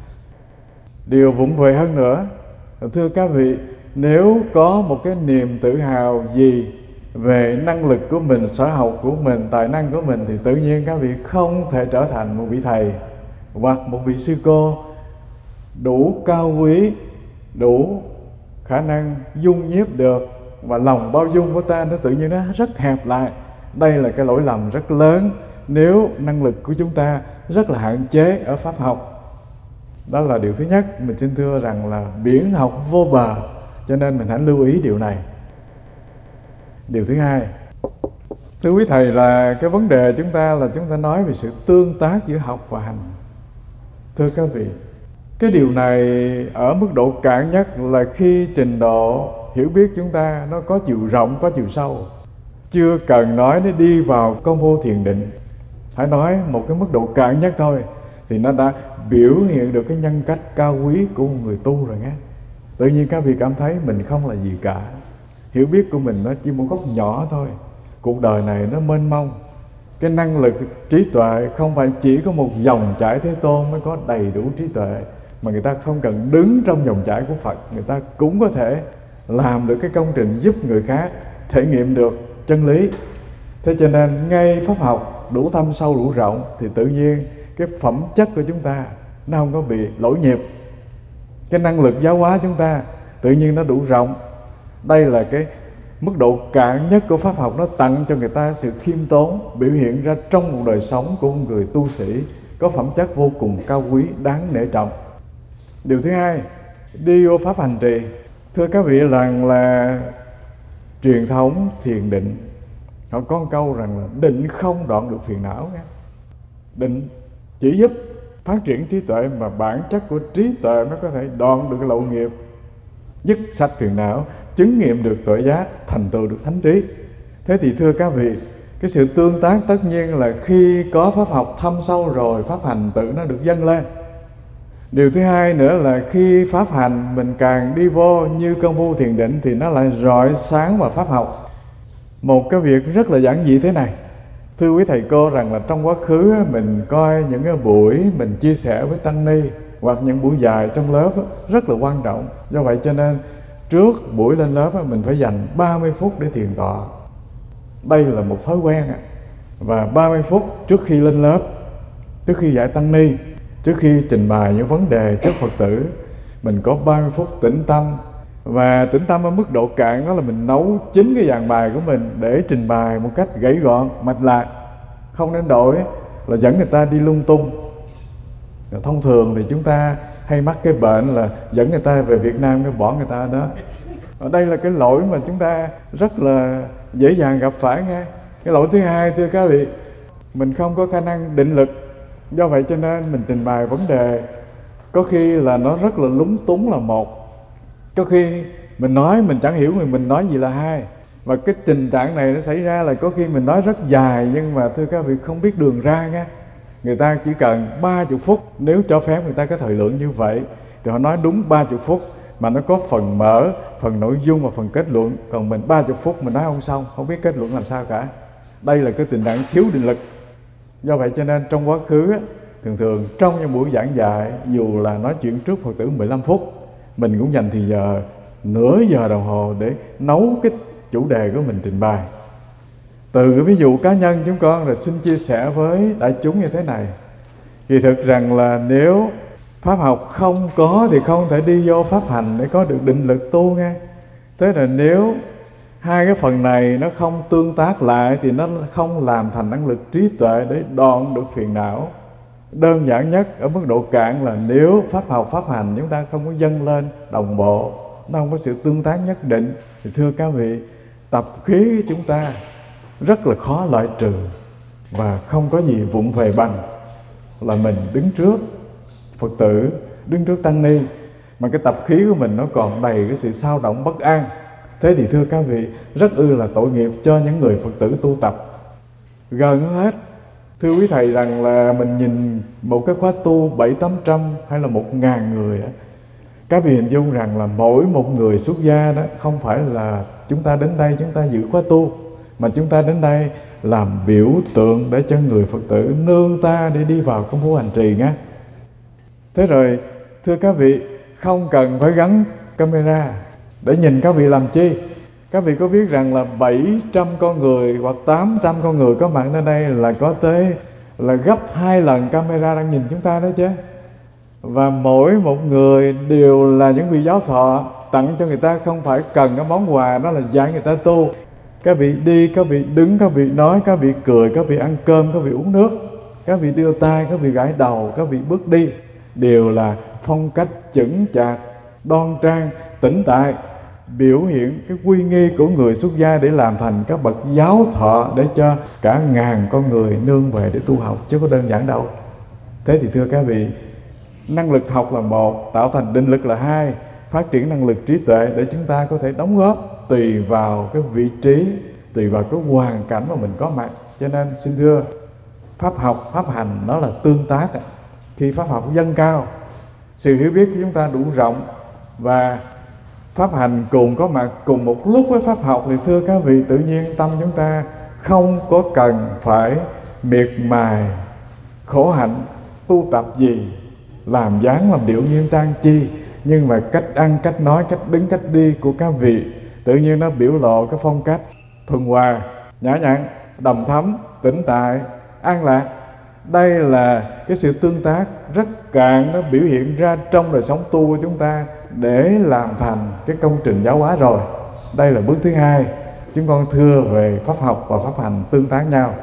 Điều vụng về hơn nữa, thưa các vị, nếu có một cái niềm tự hào gì về năng lực của mình, sở học của mình, tài năng của mình, thì tự nhiên các vị không thể trở thành một vị thầy hoặc một vị sư cô đủ cao quý, đủ khả năng dung nhiếp được, và lòng bao dung của ta nó tự nhiên nó rất hẹp lại. Đây là cái lỗi lầm rất lớn nếu năng lực của chúng ta rất là hạn chế ở pháp học. Đó là điều thứ nhất. Mình xin thưa rằng là biển học vô bờ, cho nên mình hãy lưu ý điều này. Điều thứ hai, thưa quý thầy, là cái vấn đề chúng ta nói về sự tương tác giữa học và hành. Thưa các vị, cái điều này ở mức độ cạn nhất là khi trình độ hiểu biết chúng ta nó có chiều rộng, có chiều sâu. Chưa cần nói để đi vào công phu thiền định, hãy nói một cái mức độ cạn nhất thôi, thì nó đã biểu hiện được cái nhân cách cao quý của một người tu rồi nghe. Tự nhiên các vị cảm thấy mình không là gì cả, hiểu biết của mình nó chỉ một góc nhỏ thôi. Cuộc đời này nó mênh mông, cái năng lực trí tuệ không phải chỉ có một dòng chảy Thế Tôn mới có đầy đủ trí tuệ, mà người ta không cần đứng trong dòng chảy của Phật, người ta cũng có thể làm được cái công trình giúp người khác thể nghiệm được chân lý. Thế cho nên ngay pháp học đủ thâm sâu đủ rộng thì tự nhiên cái phẩm chất của chúng ta nó không có bị lỗi nhịp. Cái năng lực giáo hóa chúng ta tự nhiên nó đủ rộng. Đây là cái mức độ cạn nhất của pháp học, nó tặng cho người ta sự khiêm tốn, biểu hiện ra trong một đời sống của một người tu sĩ có phẩm chất vô cùng cao quý, đáng nể trọng. Điều thứ hai, đi vô pháp hành trì. Thưa các vị, rằng là truyền thống thiền định họ có một câu rằng là định không đoạn được phiền não. Định chỉ giúp phát triển trí tuệ, mà bản chất của trí tuệ nó có thể đoạn được lậu nghiệp, dứt sạch phiền não, chứng nghiệm được tuệ giác, thành tựu được thánh trí. Thế thì thưa các vị, cái sự tương tác tất nhiên là khi có pháp học thâm sâu rồi, pháp hành tự nó được dâng lên. Điều thứ hai nữa là khi pháp hành mình càng đi vô như công phu thiền định thì nó lại rọi sáng vào pháp học. Một cái việc rất là giản dị thế này, thưa quý thầy cô, rằng là trong quá khứ mình coi những cái buổi mình chia sẻ với tăng ni hoặc những buổi dài trong lớp rất là quan trọng. Do vậy cho nên trước buổi lên lớp mình phải dành 30 phút để thiền tọa. Đây là một thói quen. Và 30 phút trước khi lên lớp, trước khi dạy tăng ni, trước khi trình bày những vấn đề trước Phật tử, mình có 30 phút tĩnh tâm. Và tĩnh tâm ở mức độ cạn đó là mình nấu chính cái dàn bài của mình để trình bày một cách gãy gọn, mạch lạc, không nên đổi là dẫn người ta đi lung tung. Thông thường thì chúng ta hay mắc cái bệnh là dẫn người ta về Việt Nam cái bỏ người ta đó. Ở đây là cái lỗi mà chúng ta rất là dễ dàng gặp phải nghe. Cái lỗi thứ hai, thưa các vị, mình không có khả năng định lực. Do vậy cho nên mình trình bày vấn đề có khi là nó rất là lúng túng là một, có khi mình nói mình chẳng hiểu mình nói gì là hai. Và cái tình trạng này nó xảy ra là có khi mình nói rất dài, nhưng mà thưa các vị không biết đường ra nghe. Người ta chỉ cần 30 phút, nếu cho phép người ta có thời lượng như vậy thì họ nói đúng 30 phút, mà nó có phần mở, phần nội dung và phần kết luận. Còn mình 30 phút mình nói không xong, không biết kết luận làm sao cả. Đây là cái tình trạng thiếu định lực. Do vậy cho nên trong quá khứ thường trong những buổi giảng dạy, dù là nói chuyện trước Phật tử 15 phút, mình cũng dành thì giờ nửa giờ đồng hồ để nấu cái chủ đề của mình trình bày. Từ cái ví dụ cá nhân chúng con là xin chia sẻ với đại chúng như thế này. Thì thực rằng là nếu pháp học không có thì không thể đi vô pháp hành để có được định lực tu nghe. Thế là nếu hai cái phần này nó không tương tác lại thì nó không làm thành năng lực trí tuệ để đoạn được phiền não. Đơn giản nhất ở mức độ cạn là nếu pháp học, pháp hành chúng ta không có dâng lên đồng bộ, nó không có sự tương tác nhất định, thì thưa các vị, tập khí chúng ta rất là khó loại trừ. Và không có gì vụng về bằng là mình đứng trước Phật tử, đứng trước tăng ni, mà cái tập khí của mình nó còn đầy cái sự xao động bất an. Thế thì thưa các vị, rất là tội nghiệp cho những người Phật tử tu tập. Gần hết, thưa quý thầy rằng là mình nhìn một cái khóa tu 700-800 hay là 1.000 người đó, các vị hình dung rằng là mỗi một người xuất gia đó không phải là chúng ta đến đây chúng ta giữ khóa tu, mà chúng ta đến đây làm biểu tượng để cho người Phật tử nương ta để đi vào công phu hành trì nhé. Thế rồi thưa các vị, không cần phải gắn camera để nhìn các vị làm chi. Các vị có biết rằng là 700 con người hoặc 800 con người có mặt ở đây là có tới là gấp 2 lần camera đang nhìn chúng ta đó chứ. Và mỗi một người đều là những vị giáo thọ, tặng cho người ta không phải cần cái món quà, đó là dạy người ta tu. Các vị đi, các vị đứng, các vị nói, các vị cười, các vị ăn cơm, các vị uống nước, các vị đưa tay, các vị gãi đầu, các vị bước đi, đều là phong cách chững chạc, đoan trang, tĩnh tại, biểu hiện cái uy nghi của người xuất gia để làm thành các bậc giáo thọ để cho cả ngàn con người nương về để tu học, chứ có đơn giản đâu. Thế thì thưa các vị, năng lực học là một, tạo thành định lực là hai, phát triển năng lực trí tuệ để chúng ta có thể đóng góp tùy vào cái vị trí, tùy vào cái hoàn cảnh mà mình có mặt. Cho nên xin thưa, pháp học, pháp hành nó là tương tác. Khi pháp học dâng cao, sự hiểu biết của chúng ta đủ rộng và pháp hành cùng có mặt cùng một lúc với pháp học, thì thưa các vị, tự nhiên tâm chúng ta không có cần phải miệt mài khổ hạnh tu tập gì, làm dáng làm điệu nghiêm trang chi, nhưng mà cách ăn, cách nói, cách đứng, cách đi của các vị tự nhiên nó biểu lộ cái phong cách thuần hòa, nhã nhặn, đầm thấm, tĩnh tại, an lạc. Đây là cái sự tương tác rất cạn, nó biểu hiện ra trong đời sống tu của chúng ta để làm thành cái công trình giáo hóa rồi. Đây là bước thứ hai, chúng con thưa về pháp học và pháp hành tương tác nhau.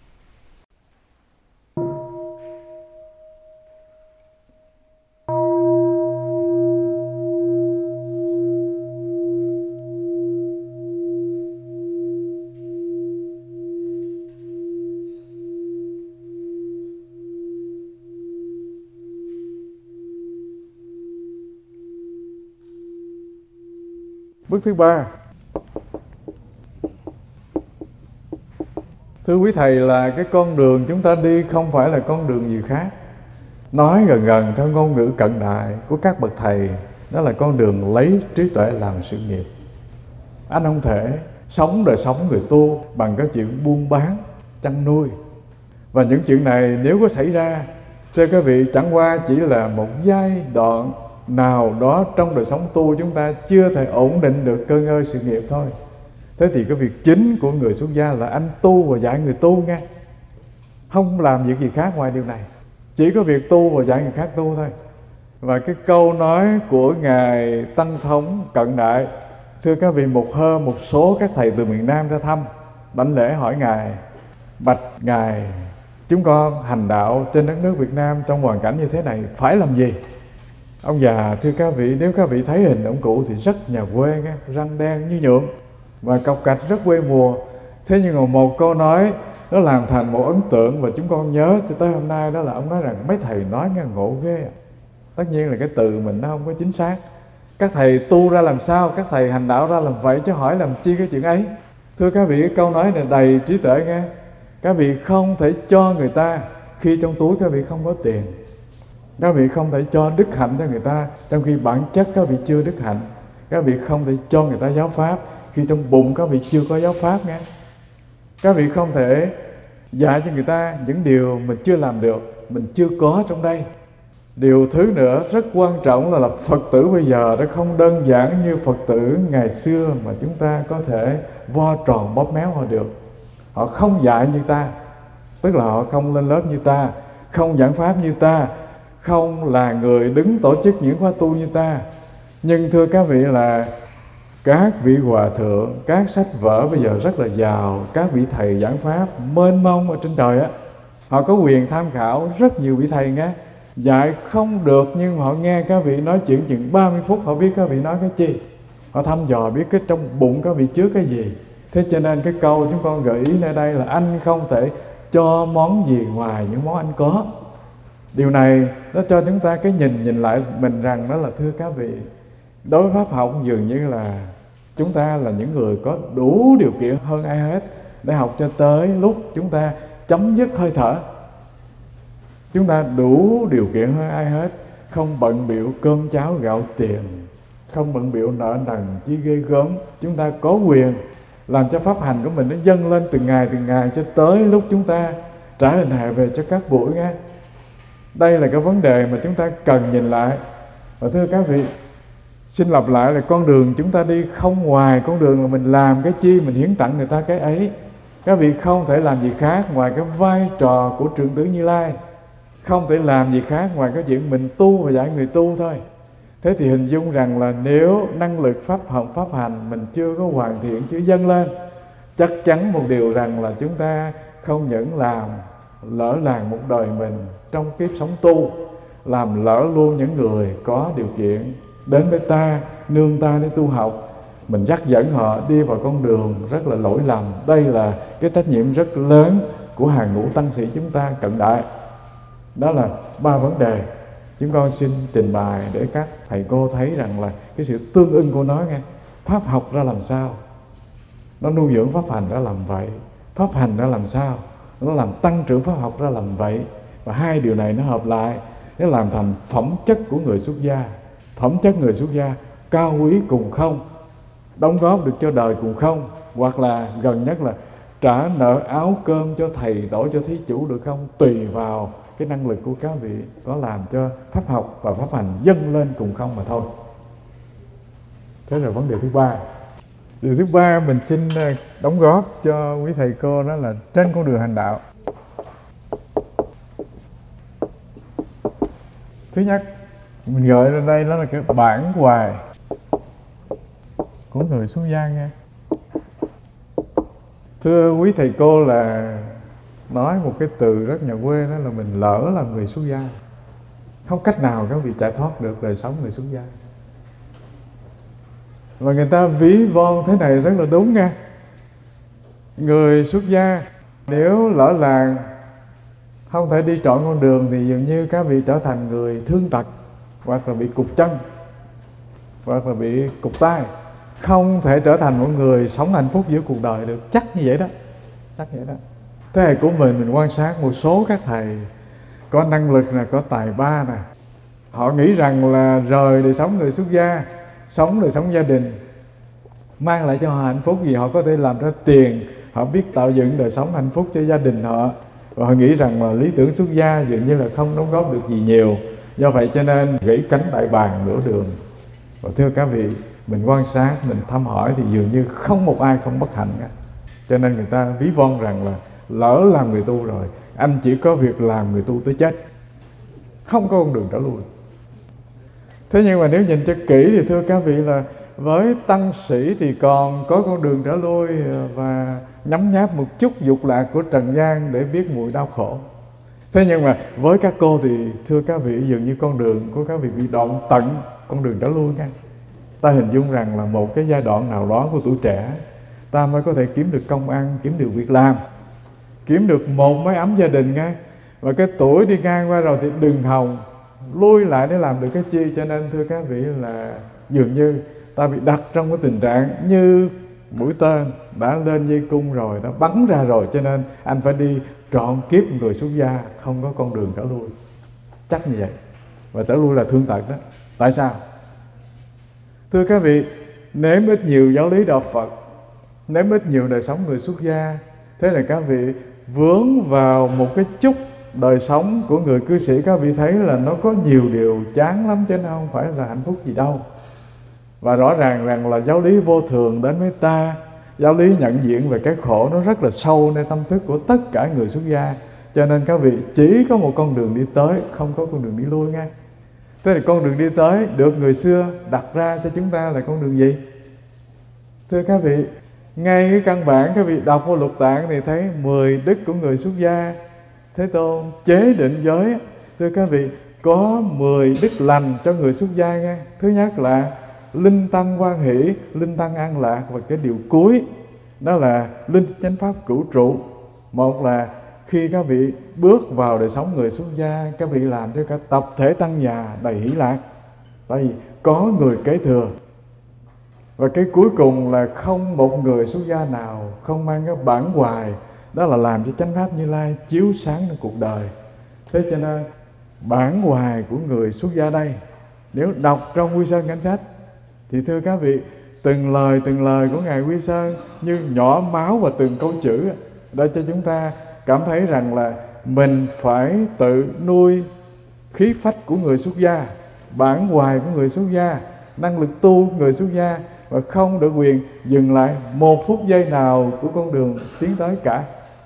Bước thứ ba, thưa quý thầy, là cái con đường chúng ta đi không phải là con đường gì khác. Nói gần theo ngôn ngữ cận đại của các bậc thầy, đó là con đường lấy trí tuệ làm sự nghiệp. Anh không thể sống đời sống người tu bằng cái chuyện buôn bán, chăn nuôi. Và những chuyện này nếu có xảy ra, thưa các vị, chẳng qua chỉ là một giai đoạn nào đó trong đời sống tu chúng ta chưa thể ổn định được cơ ngơi sự nghiệp thôi. Thế thì cái việc chính của người xuất gia là anh tu và dạy người tu nghe, không làm việc gì khác ngoài điều này, chỉ có việc tu và dạy người khác tu thôi. Và cái câu nói của Ngài Tăng Thống cận đại, thưa các vị, một số các thầy từ miền Nam ra thăm đảnh lễ hỏi Ngài: bạch Ngài, chúng con hành đạo trên đất nước Việt Nam trong hoàn cảnh như thế này phải làm gì? Ông già, thưa các vị, nếu các vị thấy hình ông cụ thì rất nhà quê nghe, răng đen như nhuộm và cọc cạch rất quê mùa. Thế nhưng mà một câu nói nó làm thành một ấn tượng và chúng con nhớ cho tới hôm nay, đó là ông nói rằng mấy thầy nói nghe ngộ ghê. Tất nhiên là cái từ mình nó không có chính xác. Các thầy tu ra làm sao, các thầy hành đạo ra làm vậy, chứ hỏi làm chi cái chuyện ấy. Thưa các vị, cái câu nói này đầy trí tuệ nghe. Các vị không thể cho người ta khi trong túi các vị không có tiền. Các vị không thể cho đức hạnh cho người ta trong khi bản chất các vị chưa đức hạnh. Các vị không thể cho người ta giáo pháp khi trong bụng các vị chưa có giáo pháp nghe. Các vị không thể dạy cho người ta những điều mình chưa làm được, mình chưa có trong đây. Điều thứ nữa rất quan trọng là Phật tử bây giờ nó không đơn giản như Phật tử ngày xưa mà chúng ta có thể vo tròn bóp méo họ được. Họ không dạy như ta, tức là họ không lên lớp như ta, không giảng pháp như ta, không là người đứng tổ chức những khóa tu như ta. Nhưng thưa các vị là các vị hòa thượng, các sách vở bây giờ rất là giàu, các vị thầy giảng pháp mênh mông ở trên đời á, họ có quyền tham khảo rất nhiều vị thầy nghe. Dạy không được nhưng họ nghe các vị nói chuyện chừng 30 phút, họ biết các vị nói cái chi, họ thăm dò biết cái trong bụng các vị chứa cái gì. Thế cho nên cái câu chúng con gợi ý nơi đây là anh không thể cho món gì ngoài những món anh có. Điều này nó cho chúng ta cái nhìn lại mình rằng đó là thưa các vị, đối với pháp học dường như là chúng ta là những người có đủ điều kiện hơn ai hết để học cho tới lúc chúng ta chấm dứt hơi thở. Chúng ta đủ điều kiện hơn ai hết, không bận bịu cơm cháo gạo tiền, không bận bịu nợ nần chi ghê gớm. Chúng ta có quyền làm cho pháp hành của mình nó dâng lên từng ngày cho tới lúc chúng ta trả hình hài về cho các buổi nghe. Đây là cái vấn đề mà chúng ta cần nhìn lại. Và thưa các vị, xin lặp lại là con đường chúng ta đi không ngoài con đường là mình làm cái chi, mình hiến tặng người ta cái ấy. Các vị không thể làm gì khác ngoài cái vai trò của Trưởng tử Như Lai, không thể làm gì khác ngoài cái chuyện mình tu và dạy người tu thôi. Thế thì hình dung rằng là nếu năng lực pháp hành mình chưa có hoàn thiện, chưa dâng lên, chắc chắn một điều rằng là chúng ta không những làm lỡ làng một đời mình trong kiếp sống tu, làm lỡ luôn những người có điều kiện đến với ta, nương ta để tu học. Mình dắt dẫn họ đi vào con đường rất là lỗi lầm. Đây là cái trách nhiệm rất lớn của hàng ngũ tăng sĩ chúng ta cận đại. Đó là 3 vấn đề chúng con xin trình bày để các thầy cô thấy rằng là cái sự tương ưng của nó nghe. Pháp học ra làm sao, nó nuôi dưỡng pháp hành ra làm vậy. Pháp hành ra làm sao, nó làm tăng trưởng pháp học ra làm vậy. Và hai điều này nó hợp lại, nó làm thành phẩm chất của người xuất gia. Phẩm chất người xuất gia cao quý cùng không, đóng góp được cho đời cùng không, hoặc là gần nhất là trả nợ áo cơm cho thầy tổ, cho thí chủ được không, tùy vào cái năng lực của các vị có làm cho pháp học và pháp hành dâng lên cùng không mà thôi. Thế là vấn đề thứ 3. Điều thứ 3 mình xin đóng góp cho quý thầy cô đó là trên con đường hành đạo. Thứ nhất, mình gọi lên đây đó là cái bản hoài của người xuất gia nghe. Thưa quý thầy cô, là nói một cái từ rất nhà quê, đó là mình lỡ làm người xuất gia, không cách nào các vị chạy thoát được đời sống người xuất gia. Và người ta ví von thế này rất là đúng nha. Người xuất gia nếu lỡ làng không thể đi trọn con đường thì dường như các vị trở thành người thương tật, hoặc là bị cụt chân, hoặc là bị cụt tay, không thể trở thành một người sống hạnh phúc giữa cuộc đời được. Chắc như vậy đó, chắc vậy đó. Thế hệ của mình quan sát một số các thầy có năng lực nè, có tài ba nè, họ nghĩ rằng là rời đời sống người xuất gia, sống đời sống gia đình mang lại cho họ hạnh phúc gì, họ có thể làm ra tiền, họ biết tạo dựng đời sống hạnh phúc cho gia đình họ, và họ nghĩ rằng là lý tưởng xuất gia dường như là không đóng góp được gì nhiều, do vậy cho nên gãy cánh đại bàng nửa đường. Và thưa các vị, mình quan sát, mình thăm hỏi thì dường như không một ai không bất hạnh cả. Cho nên người ta ví von rằng là lỡ làm người tu rồi, anh chỉ có việc làm người tu tới chết, không có con đường trở lui. Thế nhưng mà nếu nhìn cho kỹ thì thưa các vị là với tăng sĩ thì còn có con đường trở lui và nhấm nháp một chút dục lạc của trần gian để biết mùi đau khổ. Thế nhưng mà với các cô thì thưa các vị, dường như con đường của các vị bị đoạn tận con đường trở lui nha. Ta hình dung rằng là một cái giai đoạn nào đó của tuổi trẻ, ta mới có thể kiếm được công ăn, kiếm được việc làm, kiếm được một mái ấm gia đình ngay. Và cái tuổi đi ngang qua rồi thì đừng hòng lui lại để làm được cái chi. Cho nên thưa các vị là dường như ta bị đặt trong cái tình trạng như mũi tên đã lên dây cung rồi, đã bắn ra rồi, cho nên anh phải đi trọn kiếp người xuất gia, không có con đường trở lui. Chắc như vậy. Và trở lui là thương tật đó. Tại sao? Thưa các vị, nếm ít nhiều giáo lý đạo Phật, nếm ít nhiều đời sống người xuất gia, Thế là các vị vướng vào một cái chút đời sống của người cư sĩ, các vị thấy là nó có nhiều điều chán lắm chứ nó không phải là hạnh phúc gì đâu. Và rõ ràng rằng là giáo lý vô thường đến với ta, giáo lý nhận diện về cái khổ nó rất là sâu nơi tâm thức của tất cả người xuất gia. Cho nên các vị chỉ có một con đường đi tới, không có con đường đi lui nha. Thế thì con đường đi tới được người xưa đặt ra cho chúng ta là con đường gì? Thưa các vị, ngay cái căn bản các vị đọc vào Lục Tạng thì thấy 10 đức của người xuất gia. Thế Tôn chế định giới, thưa các vị, có 10 đức lành cho người xuất gia nha. Thứ nhất là linh tăng hoan hỷ, linh tăng an lạc, và cái điều cuối đó là linh chánh pháp cửu trụ. Một là khi các vị bước vào đời sống người xuất gia, các vị làm cho cả tập thể tăng nhà đầy hỷ lạc, tại vì có người kế thừa. Và cái cuối cùng là không một người xuất gia nào không mang cái bản hoài, đó là làm cho chánh pháp Như Lai chiếu sáng trong cuộc đời. Thế cho nên bản hoài của người xuất gia đây, nếu đọc trong Quy Sơn Cảnh Sách thì thưa các vị, từng lời của Ngài Quy Sơn như nhỏ máu vào từng câu chữ, để cho chúng ta cảm thấy rằng là mình phải tự nuôi khí phách của người xuất gia, bản hoài của người xuất gia, năng lực tu của người xuất gia, và không được quyền dừng lại một phút giây nào của con đường tiến tới cả.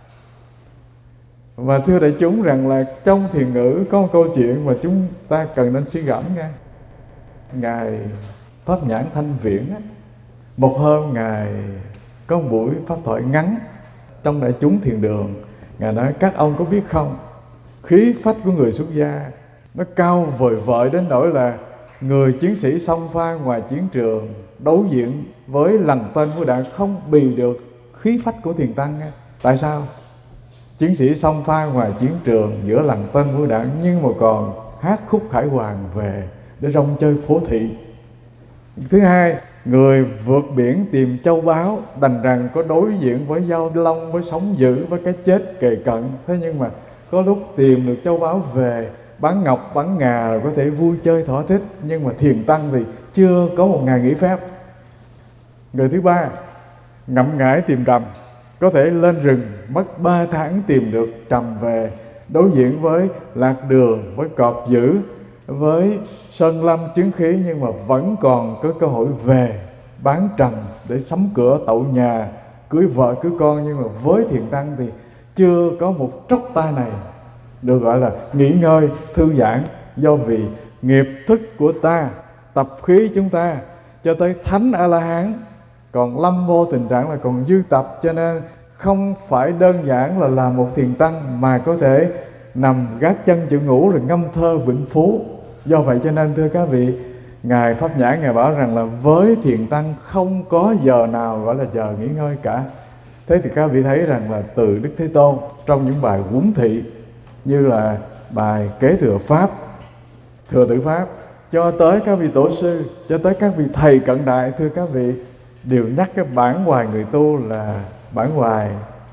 Và thưa đại chúng rằng là trong thiền ngữ có một câu chuyện mà chúng ta cần nên suy gẫm nha. Ngài Pháp Nhãn Thanh Viễn á, một hôm Ngài có một buổi pháp thoại ngắn trong đại chúng thiền đường. Ngài nói: các ông có biết không, khí phách của người xuất gia nó cao vời vợi đến nỗi là người chiến sĩ xông pha ngoài chiến trường đối diện với lằn tên của đạn không bì được khí phách của thiền tăng. Tại sao? Chiến sĩ xông pha ngoài chiến trường giữa lằn tên của đạn nhưng mà còn hát khúc khải hoàn về để rong chơi phố thị. Thứ hai, người vượt biển tìm châu báu, đành rằng có đối diện với giao long, với sóng dữ, với cái chết kề cận. Thế nhưng mà có lúc tìm được châu báu về, bán ngọc bán ngà rồi có thể vui chơi thỏa thích. Nhưng mà thiền tăng thì chưa có một ngày nghỉ phép. Người thứ ba, ngậm ngải tìm trầm, có thể lên rừng mất 3 tháng tìm được trầm về, đối diện với lạc đường, với cọp dữ, với sơn lâm chứng khí, nhưng mà vẫn còn có cơ hội về bán trầm để sắm cửa tậu nhà, cưới vợ cưới con. Nhưng mà với thiền tăng thì chưa có một tróc tay này được gọi là nghỉ ngơi, thư giãn, do vì nghiệp thức của ta, tập khí chúng ta cho tới thánh A-la-hán còn lâm vô tình trạng là còn dư tập, cho nên không phải đơn giản là làm một thiền tăng mà có thể nằm gác chân chữ ngủ rồi ngâm thơ vĩnh phú. Do vậy cho nên thưa các vị, Ngài Pháp Nhãn Ngài bảo rằng là với thiền tăng không có giờ nào gọi là giờ nghỉ ngơi cả. Thế thì các vị thấy rằng là từ Đức Thế Tôn trong những bài huấn thị như là bài kế thừa Pháp, thừa tử Pháp, cho tới các vị tổ sư, cho tới các vị thầy cận đại, thưa các vị, đều nhắc cái bản hoài người tu là bản hoài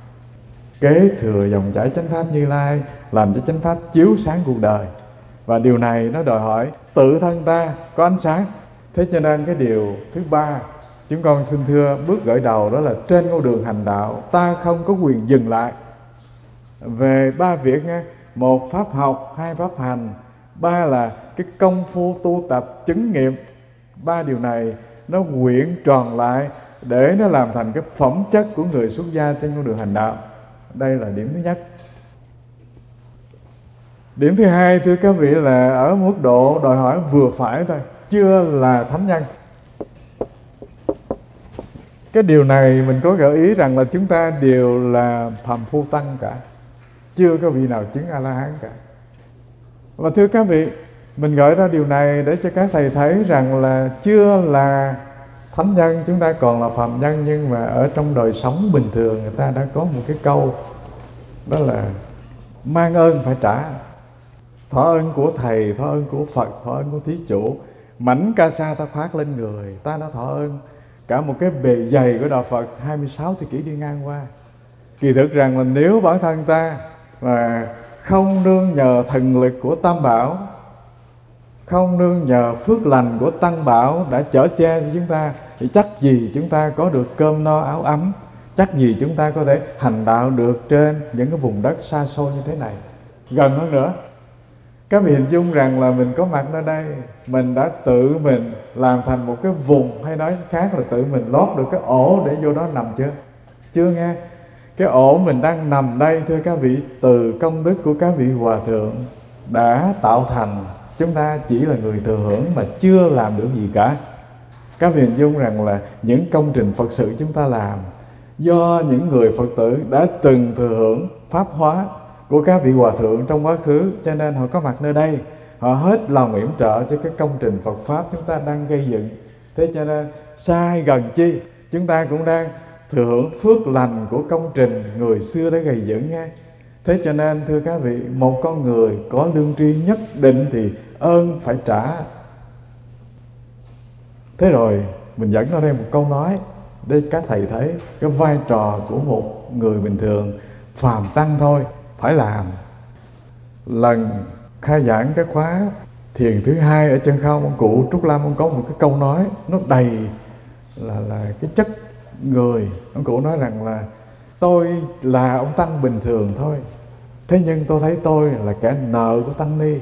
kế thừa dòng chảy chánh pháp Như Lai, làm cho chánh pháp chiếu sáng cuộc đời. Và điều này nó đòi hỏi tự thân ta có ánh sáng. Thế cho nên cái điều thứ ba chúng con xin thưa bước gởi đầu, đó là trên con đường hành đạo ta không có quyền dừng lại. Về ba việc nha: một pháp học, hai pháp hành, ba là cái công phu tu tập chứng nghiệm. Ba điều này nó quyện tròn lại để nó làm thành cái phẩm chất của người xuất gia trên con đường hành đạo. Đây là điểm thứ nhất. Điểm thứ hai thưa các vị là ở mức độ đòi hỏi vừa phải thôi, chưa là thánh nhân. Cái điều này mình có gợi ý rằng là chúng ta đều là phàm phu tăng cả, chưa có vị nào chứng A-la-hán cả. Và thưa các vị, mình gợi ra điều này để cho các thầy thấy rằng là chưa là thánh nhân, chúng ta còn là phàm nhân. Nhưng mà ở trong đời sống bình thường người ta đã có một cái câu, đó là mang ơn phải trả. Thọ ơn của thầy, thọ ơn của Phật, thọ ơn của thí chủ. Mảnh ca sa ta khoác lên người, ta đã thọ ơn cả một cái bề dày của đạo Phật 26 thế kỷ đi ngang qua. Kỳ thực rằng là nếu bản thân ta mà không nương nhờ thần lực của Tam Bảo, không nương nhờ phước lành của Tăng Bảo đã chở che cho chúng ta, thì chắc gì chúng ta có được cơm no áo ấm, Chắc gì chúng ta có thể hành đạo được trên những cái vùng đất xa xôi như thế này. Gần hơn nữa, các vị hình dung rằng là mình có mặt nơi đây, mình đã tự mình làm thành một cái vùng, hay nói khác là tự mình lót được cái ổ để vô đó nằm chưa? Chưa nghe. Cái ổ mình đang nằm đây, thưa các vị, từ công đức của các vị hòa thượng đã tạo thành. Chúng ta chỉ là người thừa hưởng mà chưa làm được gì cả. Các vị hình dung rằng là những công trình Phật sự chúng ta làm do những người Phật tử đã từng thừa hưởng pháp hóa của các vị hòa thượng trong quá khứ, cho nên họ có mặt nơi đây, họ hết lòng yểm trợ cho cái công trình Phật pháp chúng ta đang gây dựng. Thế cho nên sai gần chi, chúng ta cũng đang thừa hưởng phước lành của công trình người xưa đã gây dựng nghe. Thế cho nên thưa các vị, một con người có lương tri nhất định thì ơn phải trả. Thế rồi mình dẫn ra đây một câu nói để các thầy thấy cái vai trò của một người bình thường phàm tăng thôi phải làm. Lần khai giảng cái khóa thiền thứ 2 ở Chân Không, ông cụ Trúc Lâm ông có một cái câu nói nó đầy là cái chất người. Ông cụ nói rằng là tôi là ông tăng bình thường thôi, thế nhưng tôi thấy tôi là kẻ nợ của tăng ni,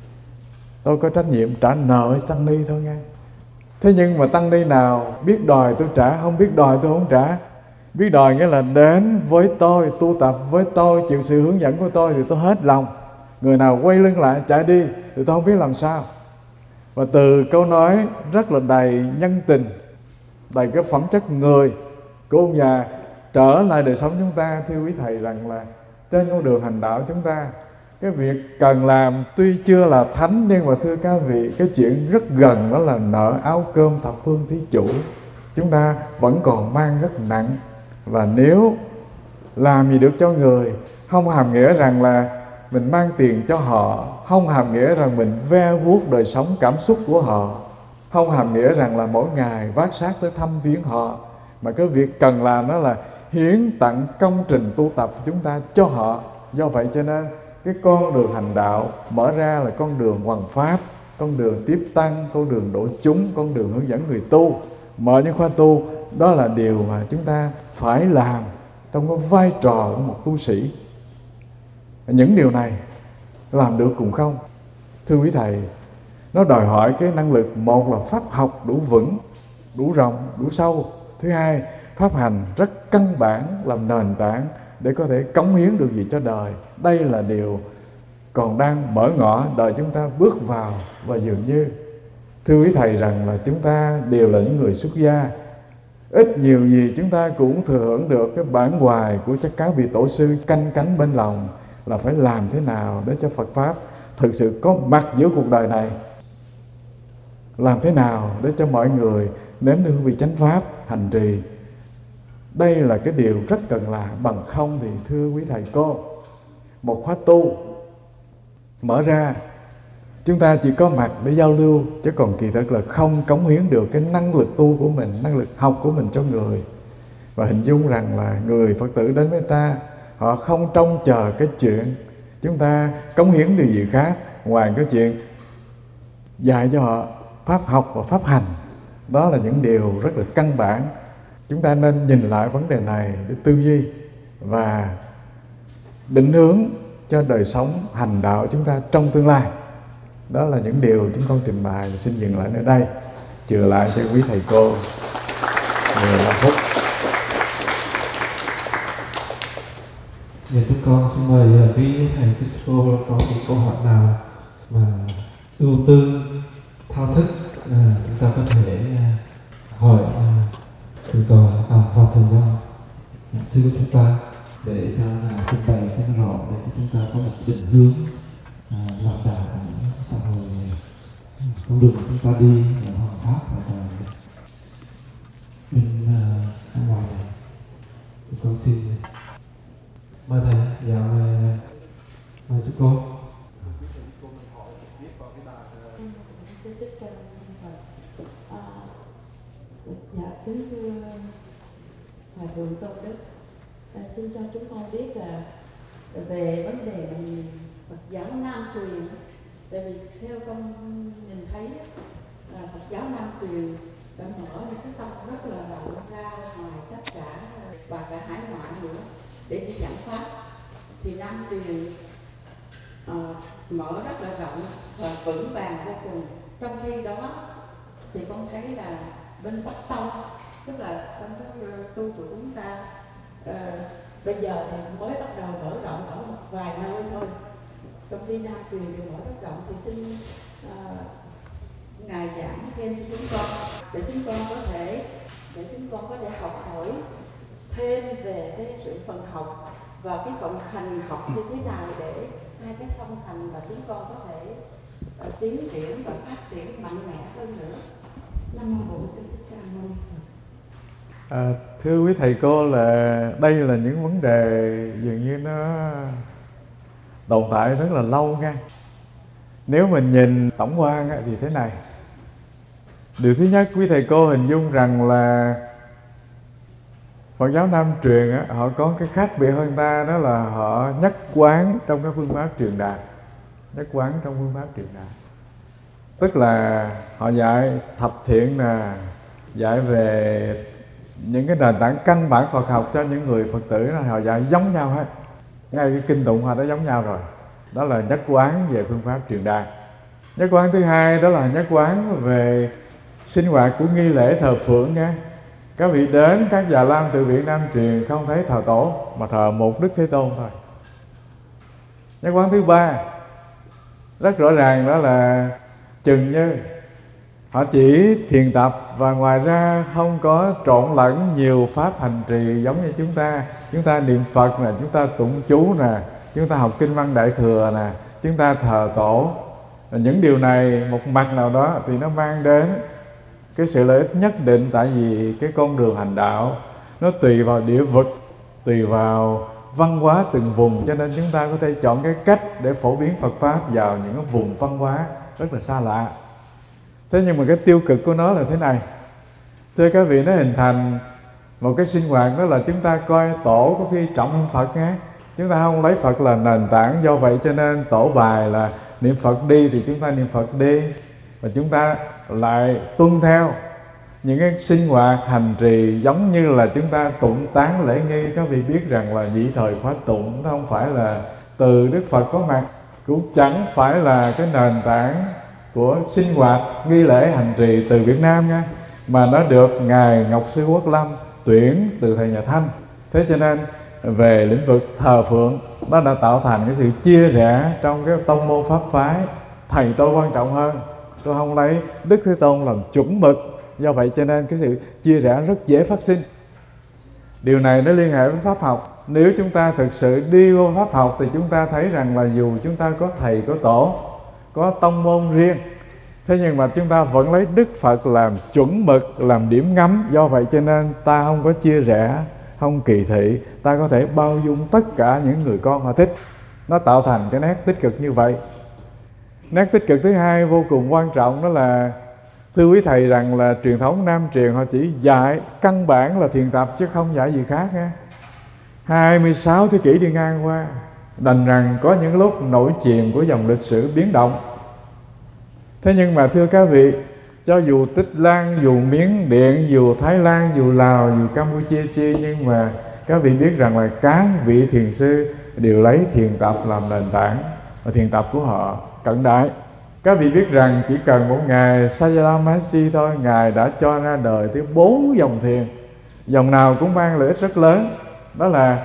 tôi có trách nhiệm trả nợ tăng ni thôi nghe. Thế nhưng mà tăng ni nào biết đòi tôi trả, không biết đòi tôi không trả. Biết đòi nghĩa là đến với tôi, tu tập với tôi, chịu sự hướng dẫn của tôi thì tôi hết lòng. Người nào quay lưng lại chạy đi thì tôi không biết làm sao. Và từ câu nói rất là đầy nhân tình, đầy cái phẩm chất người của ông già trở lại đời sống chúng ta, thưa quý thầy rằng là trên con đường hành đạo chúng ta, cái việc cần làm tuy chưa là thánh, nhưng mà thưa các vị, cái chuyện rất gần đó là nợ áo cơm thập phương thí chủ, chúng ta vẫn còn mang rất nặng. Và nếu làm gì được cho người, không hàm nghĩa rằng là mình mang tiền cho họ, không hàm nghĩa rằng mình ve vuốt đời sống cảm xúc của họ, không hàm nghĩa rằng là mỗi ngày vác xác tới thăm viếng họ, mà cái việc cần làm đó là hiến tặng công trình tu tập của chúng ta cho họ. Do vậy cho nên cái con đường hành đạo mở ra là con đường hoằng pháp, con đường tiếp tăng, con đường độ chúng, con đường hướng dẫn người tu, mở những khóa tu. Đó là điều mà chúng ta phải làm trong cái vai trò của một tu sĩ. Những điều này làm được cùng không? Thưa quý thầy, nó đòi hỏi cái năng lực, một là pháp học đủ vững, đủ rộng, đủ sâu. Thứ hai, pháp hành rất căn bản làm nền tảng để có thể cống hiến được gì cho đời. Đây là điều còn đang mở ngõ đời chúng ta bước vào. Và dường như thưa quý thầy rằng là chúng ta đều là những người xuất gia, ít nhiều gì chúng ta cũng thừa hưởng được cái bản hoài của các vị tổ sư canh cánh bên lòng, là phải làm thế nào để cho Phật Pháp thực sự có mặt giữa cuộc đời này. Làm thế nào để cho mọi người nếm hương vị chánh Pháp, hành trì. Đây là cái điều rất cần làm. Bằng không thì thưa quý thầy cô, một khóa tu mở ra, chúng ta chỉ có mặt để giao lưu, chứ còn kỳ thực là không cống hiến được cái năng lực tu của mình, năng lực học của mình cho người. Và hình dung rằng là người Phật tử đến với ta, họ không trông chờ cái chuyện chúng ta cống hiến điều gì khác ngoài cái chuyện dạy cho họ pháp học và pháp hành. Đó là những điều rất là căn bản. Chúng ta nên nhìn lại vấn đề này để tư duy và định hướng cho đời sống hành đạo chúng ta trong tương lai. Đó là những điều chúng con trình bày. Xin dừng lại nơi đây, chừa lại cho quý thầy cô 15 phút. Dạ, chúng con xin mời quý thầy Kisco có một câu hỏi nào mà ưu tư, thao thức chúng ta có thể hỏi từ tòa Hòa Thượng sư của chúng ta, để cho trình bày cho nó rõ, để cho chúng ta có một định hướng làm đạo của xã hội này, con đường chúng ta đi là hoàn pháp và bên ngoài này. Chúng con xin mời thầy. Dạ, mời sư cô. Dạ, kính thưa Hòa Thượng Tôn Đức, xin cho chúng con biết là về vấn đề Phật giáo Nam truyền. Tại vì theo con nhìn thấy là Phật giáo Nam truyền đã mở những cái tâm rất là rộng ra ngoài tất cả và cả hải ngoại nữa để đi giảng pháp. Thì Nam Truyền mở rất là rộng và vững vàng vô cùng. Trong khi đó thì con thấy là bên Bắc Tông, tức là trong cái tu của chúng ta bây giờ thì mới bắt đầu mở rộng ở một vài nơi thôi. Trong khi Nam Truyền thì mở rất rộng, thì xin Ngài giảng thêm cho chúng con để chúng con có thể học hỏi thêm về cái sự phần học và cái phần hành học như thế nào để hai cái song hành và chúng con có thể tiến triển và phát triển mạnh mẽ hơn nữa. Nam mô Bổn Sư Thích Ca Mâu Ni. Thưa quý thầy cô, là đây là những vấn đề dường như nó tồn tại rất là lâu nha. Nếu mình nhìn tổng quan thì thế này. Điều thứ nhất, quý thầy cô hình dung rằng là Phật giáo Nam Truyền họ có cái khác biệt hơn ta, đó là họ nhất quán trong cái phương pháp truyền đạt. Nhất quán trong phương pháp truyền đạt, tức là họ dạy thập thiện nè, dạy về những cái nền tảng căn bản Phật học cho những người Phật tử, là họ dạy giống nhau hết. Ngay cái kinh tụng họ đã giống nhau rồi. Đó là nhất quán về phương pháp truyền đạt. Nhất quán thứ hai đó là nhất quán về sinh hoạt của nghi lễ thờ phượng nha. Các vị đến các Già Lam Từ Viện Nam Truyền không thấy thờ tổ mà thờ một Đức Thế Tôn thôi. Nhất quán thứ ba rất rõ ràng, đó là chừng như họ chỉ thiền tập và ngoài ra không có trộn lẫn nhiều pháp hành trì giống như chúng ta. Chúng ta niệm Phật nè, chúng ta tụng chú nè, chúng ta học kinh văn Đại Thừa nè, chúng ta thờ tổ. Những điều này một mặt nào đó thì nó mang đến cái sự lợi ích nhất định, tại vì cái con đường hành đạo nó tùy vào địa vực, tùy vào văn hóa từng vùng, cho nên chúng ta có thể chọn cái cách để phổ biến Phật Pháp vào những cái vùng văn hóa rất là xa lạ. Thế nhưng mà cái tiêu cực của nó là thế này. Thưa các vị, nó hình thành một cái sinh hoạt, đó là chúng ta coi tổ có khi trọng hơn Phật nhé. Chúng ta không lấy Phật là nền tảng, do vậy cho nên tổ bài là niệm Phật đi thì chúng ta niệm Phật đi, và chúng ta lại tuân theo những cái sinh hoạt hành trì giống như là chúng ta tụng tán lễ nghi. Các vị biết rằng là vị thời khóa tụng nó không phải là từ Đức Phật có mặt, cũng chẳng phải là cái nền tảng của sinh hoạt nghi lễ hành trì từ Việt Nam nha, mà nó được Ngài Ngọc Sư Quốc Lâm tuyển từ thầy Nhà Thanh. Thế cho nên về lĩnh vực thờ phượng, nó đã tạo thành cái sự chia rẽ trong cái tông môn pháp phái. Thầy tôi quan trọng hơn, tôi không lấy Đức Thế Tôn làm chuẩn mực, do vậy cho nên cái sự chia rẽ rất dễ phát sinh. Điều này nó liên hệ với pháp học. Nếu chúng ta thực sự đi vô pháp học thì chúng ta thấy rằng là dù chúng ta có thầy, có tổ, có tông môn riêng, thế nhưng mà chúng ta vẫn lấy Đức Phật làm chuẩn mực, làm điểm ngắm. Do vậy cho nên ta không có chia rẽ, không kỳ thị, ta có thể bao dung tất cả những người con họ thích. Nó tạo thành cái nét tích cực như vậy. Nét tích cực thứ hai vô cùng quan trọng, đó là thưa quý thầy rằng là truyền thống Nam Truyền họ chỉ dạy căn bản là thiền tập chứ không dạy gì khác nha. 26 thế kỷ đi ngang qua, đành rằng có những lúc nổi chìm của dòng lịch sử biến động. Thế nhưng mà thưa các vị, cho dù Tích Lan, dù Miến Điện, dù Thái Lan, dù Lào, dù Campuchia chi, nhưng mà các vị biết rằng là các vị thiền sư đều lấy thiền tập làm nền tảng, và thiền tập của họ cận đại. Các vị biết rằng chỉ cần một Ngài Sajjala Mahasi thôi, Ngài đã cho ra đời tới 4 dòng thiền. Dòng nào cũng mang lợi ích rất lớn. Đó là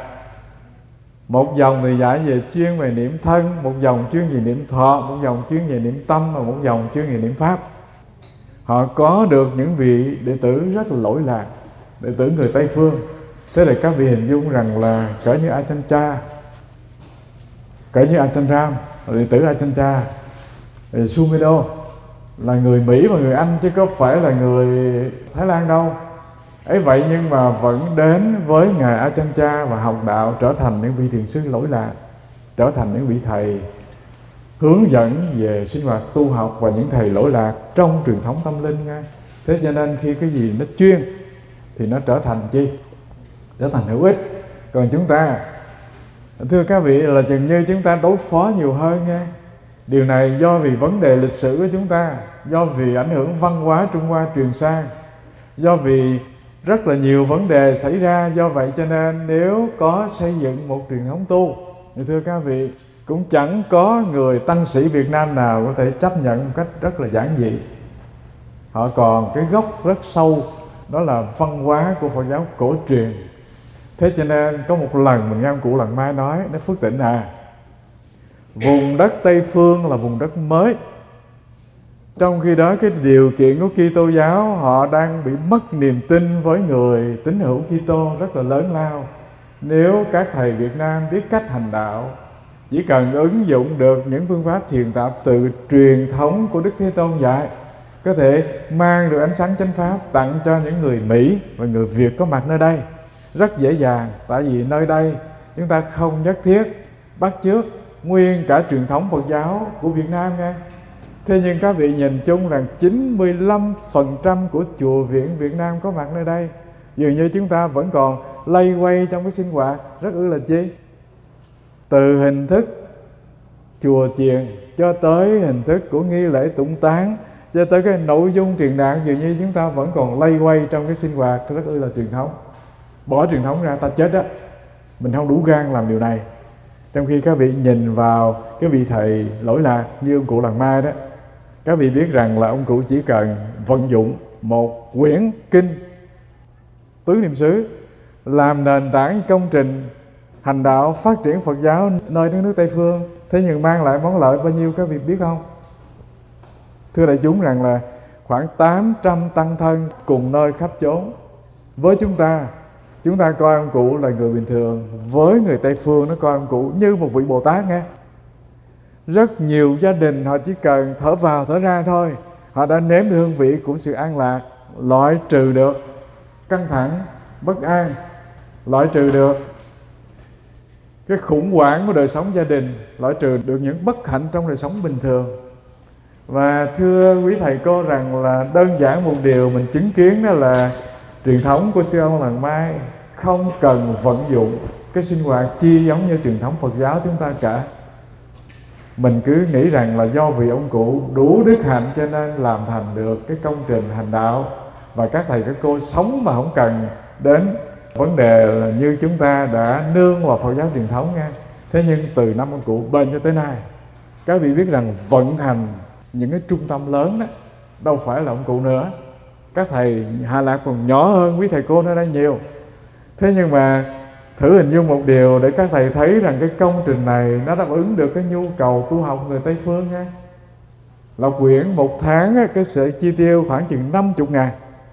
một dòng thì dạy về chuyên về niệm thân, một dòng chuyên về niệm thọ, một dòng chuyên về niệm tâm, và một dòng chuyên về niệm pháp. Họ có được những vị đệ tử rất là lỗi lạc, đệ tử người Tây Phương. Thế là các vị hình dung rằng là cỡ như Ajahn Chah, cỡ như Ajahn Ram, đệ tử Ajahn Chah, Sumedho là người Mỹ và người Anh chứ có phải là người Thái Lan đâu. Ấy vậy nhưng mà vẫn đến với Ngài Ajahn Chah và học đạo, trở thành những vị thiền sư lỗi lạc, trở thành những vị thầy hướng dẫn về sinh hoạt tu học và những thầy lỗi lạc trong truyền thống tâm linh nha. Thế cho nên khi cái gì nó chuyên thì nó trở thành chi? Trở thành hữu ích. Còn chúng ta, thưa các vị, là chừng như chúng ta đối phó nhiều hơn nha. Điều này do vì vấn đề lịch sử của chúng ta, do vì ảnh hưởng văn hóa Trung Hoa truyền sang, Do vì rất là nhiều vấn đề xảy ra, do vậy cho nên nếu có xây dựng một truyền thống tu, thì thưa các vị, cũng chẳng có người tăng sĩ Việt Nam nào có thể chấp nhận một cách rất là giản dị. Họ còn cái gốc rất sâu, đó là văn hóa của Phật giáo cổ truyền. Thế cho nên có một lần mình nghe ông cụ Làng Mai nói, nó Phước Tịnh vùng đất Tây Phương là vùng đất mới. Trong khi đó cái điều kiện của Kitô giáo họ đang bị mất niềm tin với người tín hữu Kitô rất là lớn lao. Nếu các thầy Việt Nam biết cách hành đạo, chỉ cần ứng dụng được những phương pháp thiền tập từ truyền thống của Đức Thế Tôn dạy, có thể mang được ánh sáng chánh pháp tặng cho những người Mỹ và người Việt có mặt nơi đây rất dễ dàng. Tại vì nơi đây chúng ta không nhất thiết bắt chước nguyên cả truyền thống Phật giáo của Việt Nam nghe. Thế nhưng các vị nhìn chung rằng 95% của chùa viện Việt Nam có mặt nơi đây, dường như chúng ta vẫn còn lây quay trong cái sinh hoạt rất là chi. Từ hình thức chùa chiền cho tới hình thức của nghi lễ tụng tán, cho tới cái nội dung truyền đạt, dường như chúng ta vẫn còn lây quay trong cái sinh hoạt rất là truyền thống. Bỏ truyền thống ra ta chết đó. Mình không đủ gan làm điều này. Trong khi các vị nhìn vào cái vị thầy lỗi lạc như ông cụ Làng Mai đó, các vị biết rằng là ông cụ chỉ cần vận dụng một quyển kinh Tứ Niệm xứ làm nền tảng công trình hành đạo phát triển Phật giáo nơi đất nước Tây Phương. Thế nhưng mang lại món lợi bao nhiêu các vị biết không? Thưa đại chúng rằng là khoảng 800 tăng thân cùng nơi khắp chốn. Với chúng ta coi ông cụ là người bình thường, với người Tây Phương nó coi ông cụ như một vị Bồ Tát nghe. Rất nhiều gia đình họ chỉ cần thở vào thở ra thôi, họ đã nếm được hương vị của sự an lạc, loại trừ được căng thẳng, bất an, loại trừ được cái khủng hoảng của đời sống gia đình, loại trừ được những bất hạnh trong đời sống bình thường. Và thưa quý thầy cô rằng là đơn giản một điều mình chứng kiến đó là truyền thống của sư ông Làng Mai không cần vận dụng cái sinh hoạt chi giống như truyền thống Phật giáo chúng ta cả. Mình cứ nghĩ rằng là do vì ông cụ đủ đức hạnh cho nên làm thành được cái công trình hành đạo, và các thầy các cô sống mà không cần đến vấn đề là như chúng ta đã nương vào Phật giáo truyền thống nha. Thế nhưng từ năm ông cụ bên cho tới nay, các vị biết rằng vận hành những cái trung tâm lớn đó đâu phải là ông cụ nữa. Các thầy Hạ Lạc còn nhỏ hơn quý thầy cô nơi đây nhiều. Thế nhưng mà thử hình dung một điều để các thầy thấy rằng cái công trình này nó đáp ứng được cái nhu cầu tu học người Tây Phương nha. Lộc Quyển một tháng cái sự chi tiêu khoảng chừng 50.000.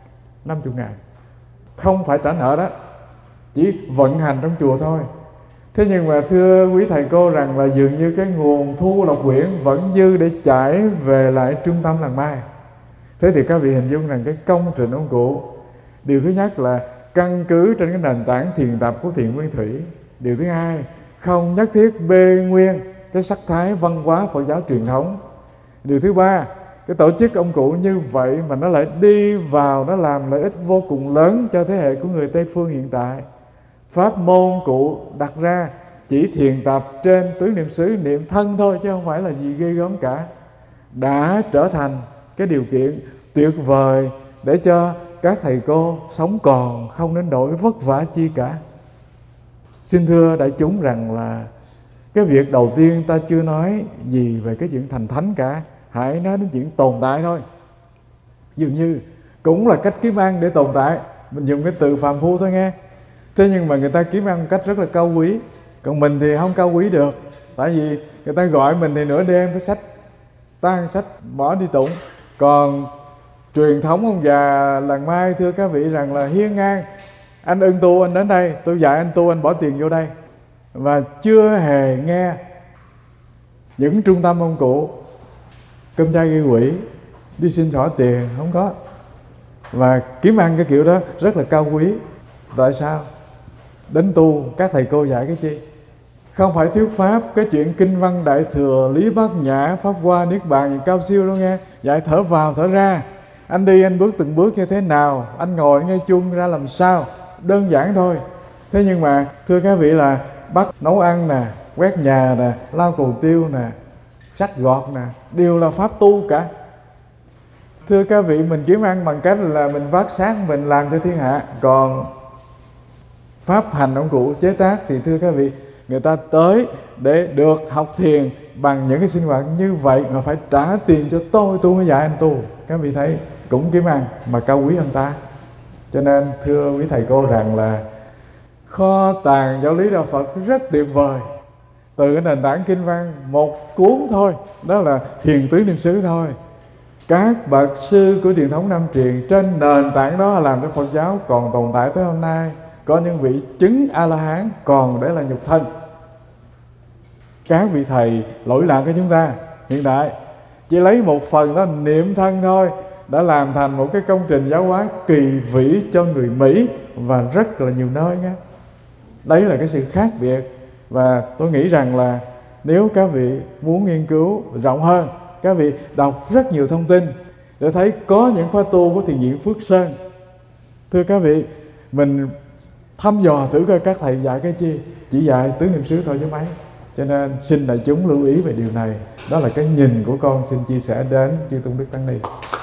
Không phải trả nợ đó, chỉ vận hành trong chùa thôi. Thế nhưng mà thưa quý thầy cô rằng là dường như cái nguồn thu Lộc Quyển vẫn dư để chảy về lại trung tâm Làng Mai. Thế thì các vị hình dung rằng cái công trình ông cụ, điều thứ nhất là căn cứ trên cái nền tảng thiền tập của Thiện Nguyên Thủy. Điều thứ hai, không nhất thiết bê nguyên cái sắc thái văn hóa Phật giáo truyền thống. Điều thứ ba, cái tổ chức ông cụ như vậy mà nó lại đi vào, nó làm lợi ích vô cùng lớn cho thế hệ của người Tây Phương hiện tại. Pháp môn cụ đặt ra chỉ thiền tập trên tứ niệm xứ, niệm thân thôi chứ không phải là gì ghê gớm cả, đã trở thành cái điều kiện tuyệt vời để cho các thầy cô sống còn không đến nỗi vất vả chi cả. Xin thưa đại chúng rằng là cái việc đầu tiên ta chưa nói gì về cái chuyện thành thánh cả, hãy nói đến chuyện tồn tại thôi. Dường như cũng là cách kiếm ăn để tồn tại, mình dùng cái từ phàm phu thôi nghe. Thế nhưng mà người ta kiếm ăn cách rất là cao quý, còn mình thì không cao quý được. Tại vì người ta gọi mình thì nửa đêm phải xách tan sách bỏ đi tụng. Còn truyền thống ông già Làng Mai thưa các vị rằng là hiên ngang, anh ưng tu anh đến đây, tôi dạy anh tu, anh bỏ tiền vô đây. Và chưa hề nghe những trung tâm ông cụ cơm chay gây quỷ, đi xin xỏ tiền, không có. Và kiếm ăn cái kiểu đó rất là cao quý. Tại sao? Đến tu các thầy cô dạy cái chi? Không phải thuyết pháp, cái chuyện kinh văn đại thừa, lý bát nhã, pháp hoa, niết bàn gì cao siêu luôn nghe. Dạy thở vào thở ra, anh đi anh bước từng bước như thế nào, anh ngồi ngay chung ra làm sao, đơn giản thôi. Thế nhưng mà thưa các vị là bắt nấu ăn nè, quét nhà nè, lau cầu tiêu nè, xách gọt nè, đều là pháp tu cả. Thưa các vị, mình kiếm ăn bằng cách là mình vác xác mình làm cho thiên hạ. Còn pháp hành ông cụ chế tác thì thưa các vị, người ta tới để được học thiền bằng những cái sinh hoạt như vậy mà phải trả tiền cho tôi mới dạy anh tu. Các vị thấy cũng kiếm ăn mà cao quý hơn ta. Cho nên thưa quý thầy cô rằng là kho tàng giáo lý đạo Phật rất tuyệt vời. Từ cái nền tảng kinh văn một cuốn thôi, đó là Thiền Tứ Niệm xứ thôi. Các bậc sư của truyền thống Nam truyền trên nền tảng đó làm cho Phật giáo còn tồn tại tới hôm nay. Có những vị chứng A-la-hán còn để là nhục thân. Các vị thầy lỗi lạc của chúng ta hiện đại chỉ lấy một phần đó niệm thân thôi đã làm thành một cái công trình giáo hóa kỳ vĩ cho người Mỹ và rất là nhiều nơi nhé. Đấy là cái sự khác biệt. Và tôi nghĩ rằng là nếu các vị muốn nghiên cứu rộng hơn, các vị đọc rất nhiều thông tin để thấy có những khóa tu của Thiền viện Phước Sơn. Thưa các vị, mình thăm dò thử coi các thầy dạy cái chi, chỉ dạy tứ niệm xứ thôi chứ mấy. Cho nên xin đại chúng lưu ý về điều này. Đó là cái nhìn của con xin chia sẻ đến chư tôn đức tăng ni.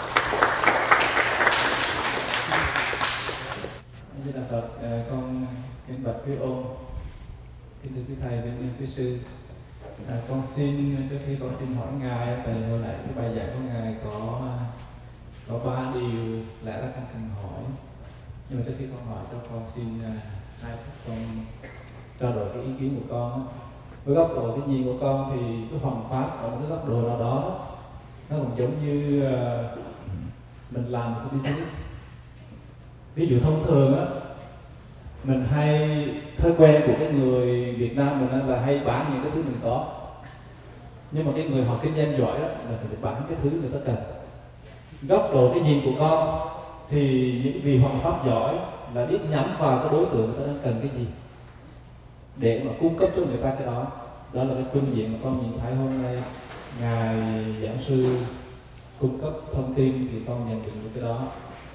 Như là Phật, con kính bạch quý ông, kính thưa quý thầy, kính quý sư. Con xin, trước khi con xin hỏi ngài, tại hồi nãy cái bài giảng của ngài có 3 điều lẽ ra con cần hỏi. Nhưng mà trước khi con hỏi cho con xin 2 phút con trao đổi cái ý kiến của con. Với góc độ cái nhìn của con thì cái hoằng pháp ở một cái góc độ nào đó nó cũng giống như mình làm một cái business. Ví dụ thông thường á, mình hay thói quen của cái người Việt Nam mình là hay bán những cái thứ mình có. Nhưng mà cái người họ kinh doanh giỏi đó là phải bán cái thứ người ta cần. Góc độ cái nhìn của con thì những vị hoằng pháp giỏi là biết nhắm vào cái đối tượng người ta đang cần cái gì để mà cung cấp cho người ta cái đó. Đó là cái phương diện mà con nhìn thấy hôm nay ngài giảng sư cung cấp thông tin thì con nhận định được cái đó.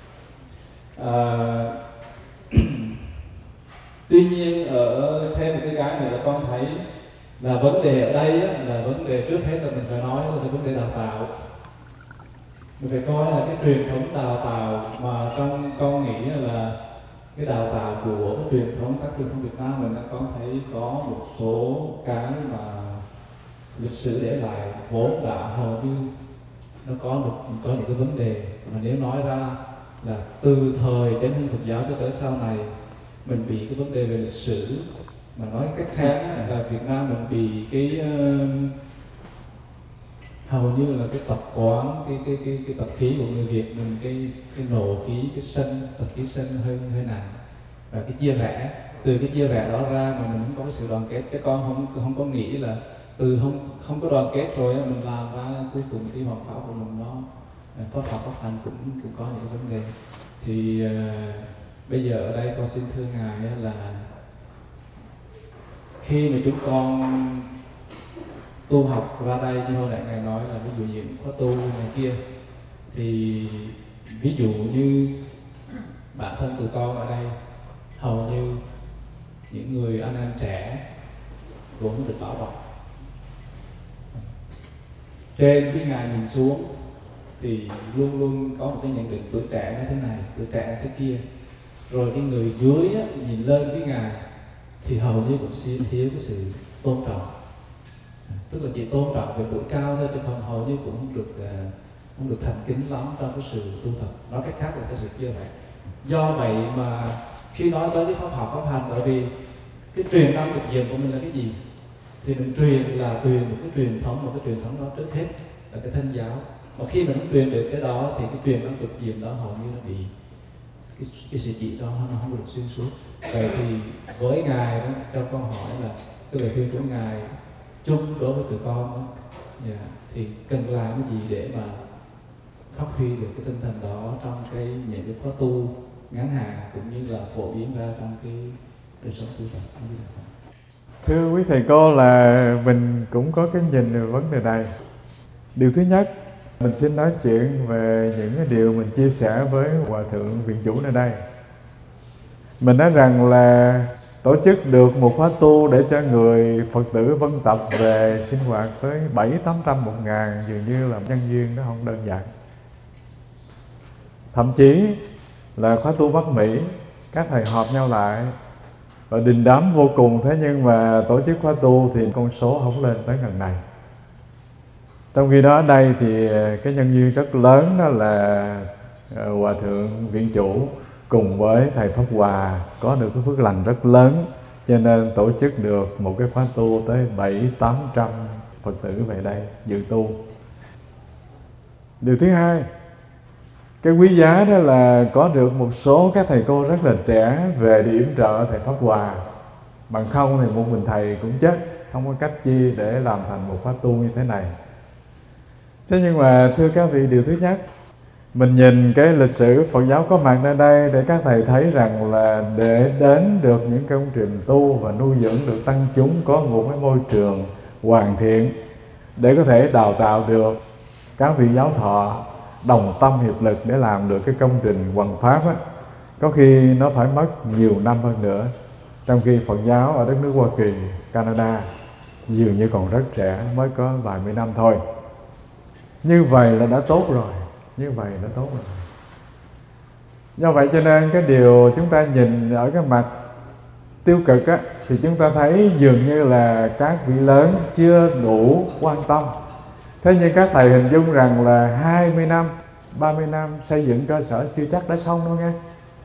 Tuy nhiên ở thêm một cái nữa là con thấy là vấn đề ở đây á, là vấn đề trước hết là mình phải nói là cái vấn đề đào tạo. Mình phải coi là cái truyền thống đào tạo mà con nghĩ là cái đào tạo của cái truyền thống, các truyền thống Việt Nam mình đã con thấy có một số cái mà lịch sử để lại vốn đã hầu như nó có những cái vấn đề mà nếu nói ra là từ thời chánh hưng Phật giáo cho tới sau này mình bị cái vấn đề về lịch sử. Mà nói cách khác là Việt Nam mình bị cái hầu như là cái tập quán, cái tập khí của người Việt mình, cái nộ khí, cái sân, tập khí sân hơi nặng và cái chia rẽ. Từ cái chia rẽ đó ra mà mình không có cái sự đoàn kết. Cái con không có nghĩ là từ không có đoàn kết rồi mình làm ra cuối cùng cái hoàn pháp của mình nó pháp hành cũng có những vấn đề. Thì bây giờ ở đây con xin thưa ngài là khi mà chúng con tu học ra đây như hồi nãy ngài nói là ví dụ những khóa tu này kia, thì ví dụ như bản thân tụi con ở đây hầu như những người anh em trẻ cũng được bảo bọc. Trên cái ngài nhìn xuống thì luôn luôn có một cái nhận định tuổi trẻ như thế này, tuổi trẻ như thế kia. Rồi cái người dưới á, nhìn lên cái ngài thì hầu như cũng thiếu cái sự tôn trọng. Tức là chỉ tôn trọng về tuổi cao thôi, chứ còn hầu như cũng không được thành kính lắm trong cái sự tu tập. Nói cách khác là cái sự chia rẽ. Do vậy mà khi nói tới cái pháp học pháp hành, bởi vì cái truyền năng thực diện của mình là cái gì thì mình truyền một cái truyền thống đó trước hết là cái thân giáo. Mà khi mình không truyền được cái đó thì cái truyền năng thực diện đó hầu như nó bị cái sự chỉ đó nó không được xuyên suốt. Vậy thì với ngài đó, cho con hỏi là cái lời khuyên của ngài chung đối với tụi con đó, thì cần làm cái gì để mà phát huy được cái tinh thần đó trong những cái khóa tu ngắn hạn cũng như là phổ biến ra trong cái đời sống tu tập. Thưa quý thầy cô, là mình cũng có cái nhìn về vấn đề này. Điều thứ nhất, mình xin nói chuyện về những cái điều mình chia sẻ với Hòa Thượng Viện Chủ nơi đây. Mình nói rằng là tổ chức được một khóa tu để cho người Phật tử vân tập về sinh hoạt tới 700-800-1.000 dường như là nhân duyên nó không đơn giản. Thậm chí là khóa tu Bắc Mỹ, các thầy họp nhau lại và đình đám vô cùng, thế nhưng mà tổ chức khóa tu thì con số không lên tới gần này. Trong khi đó ở đây thì cái nhân duyên rất lớn đó là Hòa Thượng Viện Chủ cùng với thầy Pháp Hòa có được cái phước lành rất lớn, cho nên tổ chức được một cái khóa tu tới 700-800 Phật tử về đây dự tu. Điều thứ hai, cái quý giá đó là có được một số các thầy cô rất là trẻ về để yểm trợ thầy Pháp Hòa. Bằng không thì một mình thầy cũng chết, không có cách chi để làm thành một khóa tu như thế này. Thế nhưng mà thưa các vị, điều thứ nhất, mình nhìn cái lịch sử Phật giáo có mặt ở đây để các thầy thấy rằng là để đến được những công trình tu và nuôi dưỡng được tăng chúng có một cái môi trường hoàn thiện để có thể đào tạo được các vị giáo thọ đồng tâm hiệp lực để làm được cái công trình hoằng pháp á, có khi nó phải mất nhiều năm hơn nữa. Trong khi Phật giáo ở đất nước Hoa Kỳ, Canada dường như còn rất trẻ, mới có vài mươi năm thôi. Như vậy là đã tốt rồi, như vậy đã tốt rồi. Do vậy cho nên cái điều chúng ta nhìn ở cái mặt tiêu cực á, thì chúng ta thấy dường như là các vị lớn chưa đủ quan tâm. Thế nhưng các thầy hình dung rằng là 20 năm, 30 năm xây dựng cơ sở chưa chắc đã xong đâu nghe.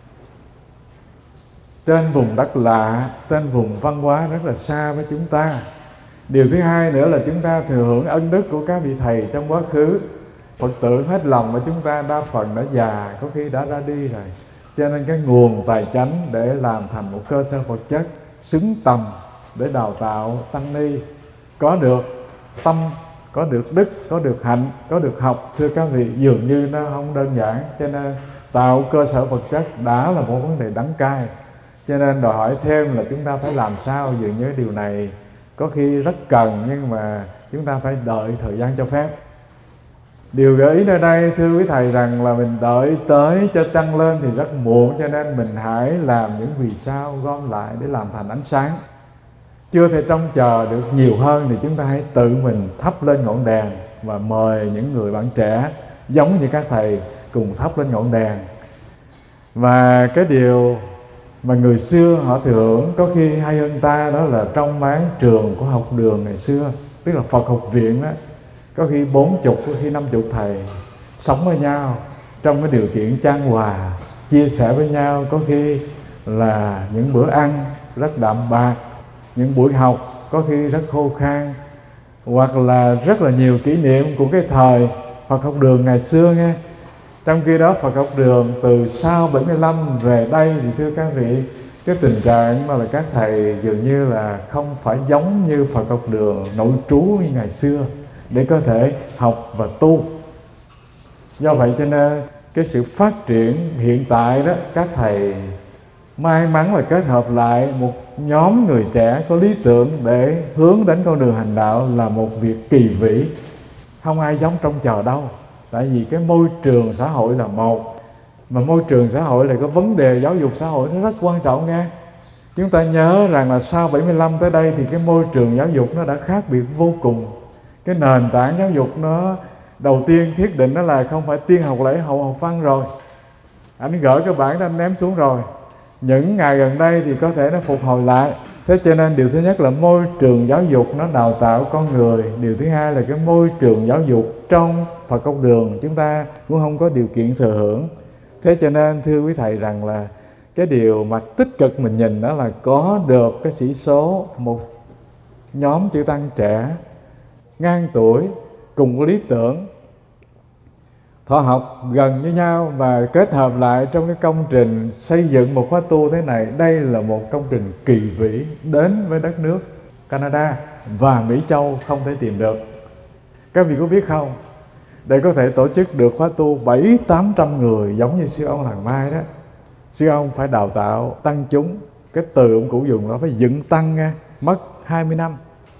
Trên vùng đất lạ, trên vùng văn hóa rất là xa với chúng ta. Điều thứ hai nữa là chúng ta thừa hưởng ân đức của các vị thầy trong quá khứ. Phật tử hết lòng mà chúng ta đa phần đã già, có khi đã ra đi rồi. Cho nên cái nguồn tài chánh để làm thành một cơ sở vật chất xứng tầm để đào tạo tăng ni, có được tâm, có được đức, có được hạnh, có được học, thưa các vị, dường như nó không đơn giản. Cho nên tạo cơ sở vật chất đã là một vấn đề đắng cay. Cho nên đòi hỏi thêm là chúng ta phải làm sao, dường như điều này có khi rất cần, nhưng mà chúng ta phải đợi thời gian cho phép. Điều gợi ý nơi đây thưa quý thầy rằng là mình đợi tới cho trăng lên thì rất muộn, cho nên mình hãy làm những vì sao gom lại để làm thành ánh sáng. Chưa thể trông chờ được nhiều hơn thì chúng ta hãy tự mình thắp lên ngọn đèn và mời những người bạn trẻ giống như các thầy cùng thắp lên ngọn đèn. Và cái điều mà người xưa họ thừa hưởng có khi hay hơn ta, đó là trong máng trường của học đường ngày xưa, tức là Phật học viện đó, có khi 40, có khi 50 thầy sống với nhau trong cái điều kiện chan hòa, chia sẻ với nhau, có khi là những bữa ăn rất đạm bạc, những buổi học có khi rất khô khan, hoặc là rất là nhiều kỷ niệm của cái thời Phật học đường ngày xưa nghe. Trong khi đó Phật học đường từ sau 75 về đây thì thưa các vị, cái tình trạng mà là các thầy dường như là không phải giống như Phật học đường nội trú như ngày xưa để có thể học và tu. Do vậy cho nên cái sự phát triển hiện tại đó, các thầy may mắn là kết hợp lại một nhóm người trẻ có lý tưởng để hướng đến con đường hành đạo là một việc kỳ vĩ, không ai giống trông chờ đâu. Tại vì cái môi trường xã hội là một, mà môi trường xã hội là cái vấn đề giáo dục xã hội nó rất quan trọng nghe. Chúng ta nhớ rằng là sau 75 tới đây thì cái môi trường giáo dục nó đã khác biệt vô cùng. Cái nền tảng giáo dục nó đầu tiên thiết định đó là không phải tiên học lễ hậu học văn rồi. Anh gỡ cái bảng đó anh ném xuống rồi. Những ngày gần đây thì có thể nó phục hồi lại. Thế cho nên điều thứ nhất là môi trường giáo dục nó đào tạo con người. Điều thứ hai là cái môi trường giáo dục trong Phật học đường chúng ta cũng không có điều kiện thừa hưởng. Thế cho nên thưa quý thầy rằng là cái điều mặt tích cực mình nhìn đó là có được cái sĩ số một nhóm chư tăng trẻ ngang tuổi cùng có lý tưởng, thọ học gần với nhau và kết hợp lại trong cái công trình xây dựng một khóa tu thế này. Đây là một công trình kỳ vĩ đến với đất nước Canada và Mỹ Châu không thể tìm được. Các vị có biết không, để có thể tổ chức được khóa tu 700-800 người giống như sư ông Làng Mai đó, sư ông phải đào tạo tăng chúng. Cái từ ông cụ dùng đó phải dựng tăng nha, mất 20 năm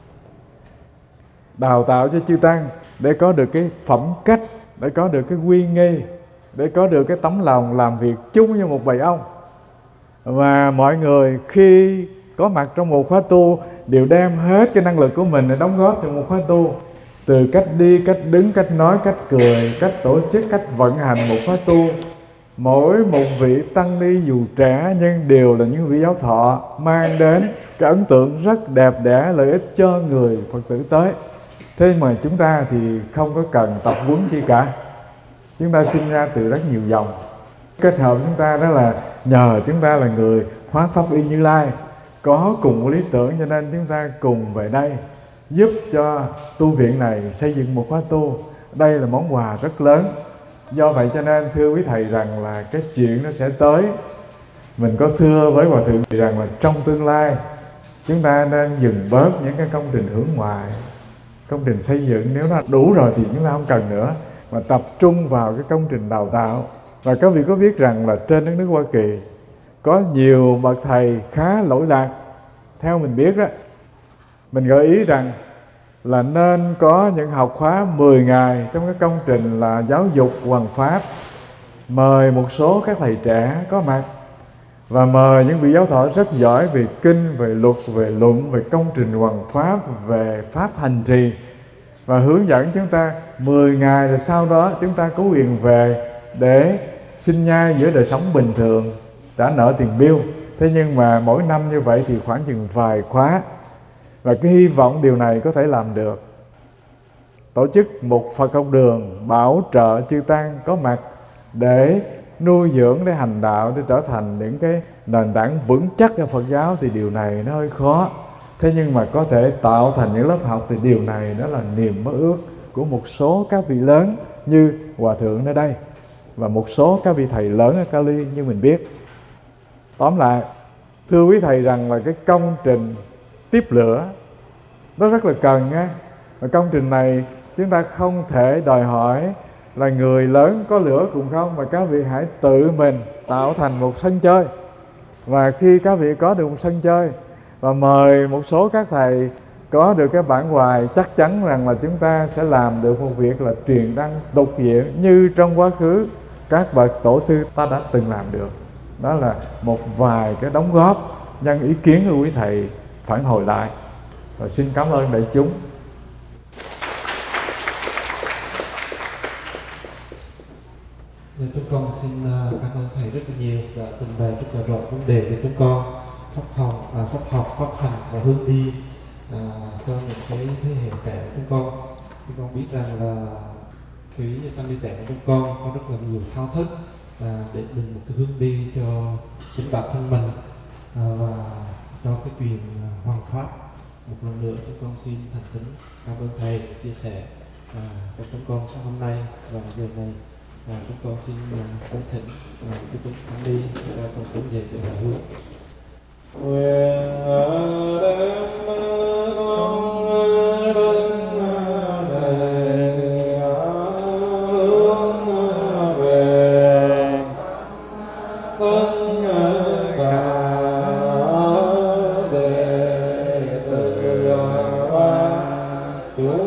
đào tạo cho chư tăng để có được cái phẩm cách, để có được cái quy nghi, để có được cái tấm lòng làm việc chung như một bầy ong. Và mọi người khi có mặt trong một khóa tu đều đem hết cái năng lực của mình để đóng góp cho một khóa tu. Từ cách đi, cách đứng, cách nói, cách cười, cách tổ chức, cách vận hành một khóa tu, Mỗi một vị tăng ni dù trẻ nhưng đều là những vị giáo thọ, mang đến cái ấn tượng rất đẹp đẽ, lợi ích cho người Phật tử tới. Thế mà chúng ta thì không có cần tập huấn chi cả. Chúng ta sinh ra từ rất nhiều dòng. Kết hợp chúng ta đó là nhờ chúng ta là người khoác pháp y Như Lai, có cùng lý tưởng, cho nên chúng ta cùng về đây giúp cho tu viện này xây dựng một khóa tu. Đây là món quà rất lớn. Do vậy cho nên thưa quý thầy rằng là cái chuyện nó sẽ tới. Mình có thưa với Hòa Thượng rằng là trong tương lai chúng ta nên dừng bớt những cái công trình hướng ngoại, công trình xây dựng nếu nó đủ rồi thì chúng ta không cần nữa, mà tập trung vào cái công trình đào tạo. Và các vị có biết rằng là trên đất nước Hoa Kỳ có nhiều bậc thầy khá lỗi lạc. Theo mình biết đó, mình gợi ý rằng là nên có những học khóa 10 ngày trong cái công trình là giáo dục hoằng pháp, mời một số các thầy trẻ có mặt và mời những vị giáo thọ rất giỏi về kinh, về luật, về luận, về công trình hoằng pháp, về pháp hành trì, và hướng dẫn chúng ta 10 ngày, rồi sau đó chúng ta có quyền về để sinh nhai giữa đời sống bình thường, trả nợ tiền bill. Thế nhưng mà mỗi năm như vậy thì khoảng chừng vài khóa, và cái hy vọng điều này có thể làm được. Tổ chức một Phật học đường bảo trợ chư tăng có mặt để nuôi dưỡng, để hành đạo, để trở thành những cái nền tảng vững chắc cho Phật giáo thì điều này nó hơi khó. Thế nhưng mà có thể tạo thành những lớp học thì điều này đó là niềm mơ ước của một số các vị lớn như Hòa Thượng nơi đây và một số các vị thầy lớn ở Cali như mình biết. Tóm lại, thưa quý thầy rằng là cái công trình tiếp lửa nó rất là cần nha. Và công trình này chúng ta không thể đòi hỏi là người lớn có lửa cùng không, mà các vị hãy tự mình tạo thành một sân chơi. Và khi các vị có được một sân chơi và mời một số các thầy có được cái bản hoài, chắc chắn rằng là chúng ta sẽ làm được một việc là truyền đăng tục diện như trong quá khứ các bậc tổ sư ta đã từng làm được. Đó là một vài cái đóng góp nhân ý kiến của quý thầy phản hồi lại. Và xin cảm ơn đại chúng. Nên chúng con xin cảm ơn thầy rất là nhiều và trình bày rất là rõ vấn đề cho chúng con pháp học, pháp hành và hướng đi cho những cái thế hệ trẻ của chúng con. Chúng con biết rằng là quý tăng ni trẻ của chúng con có rất là nhiều thao thức để định một cái hướng đi cho chính bản thân mình và cho cái truyền hoằng pháp. Một lần nữa chúng con xin thành kính cảm ơn thầy chia sẻ cho chúng con sáng hôm nay và giờ này. Chúng con xin cung thỉnh quý vị tăng ni chúng con cũng về để hướng. Chúng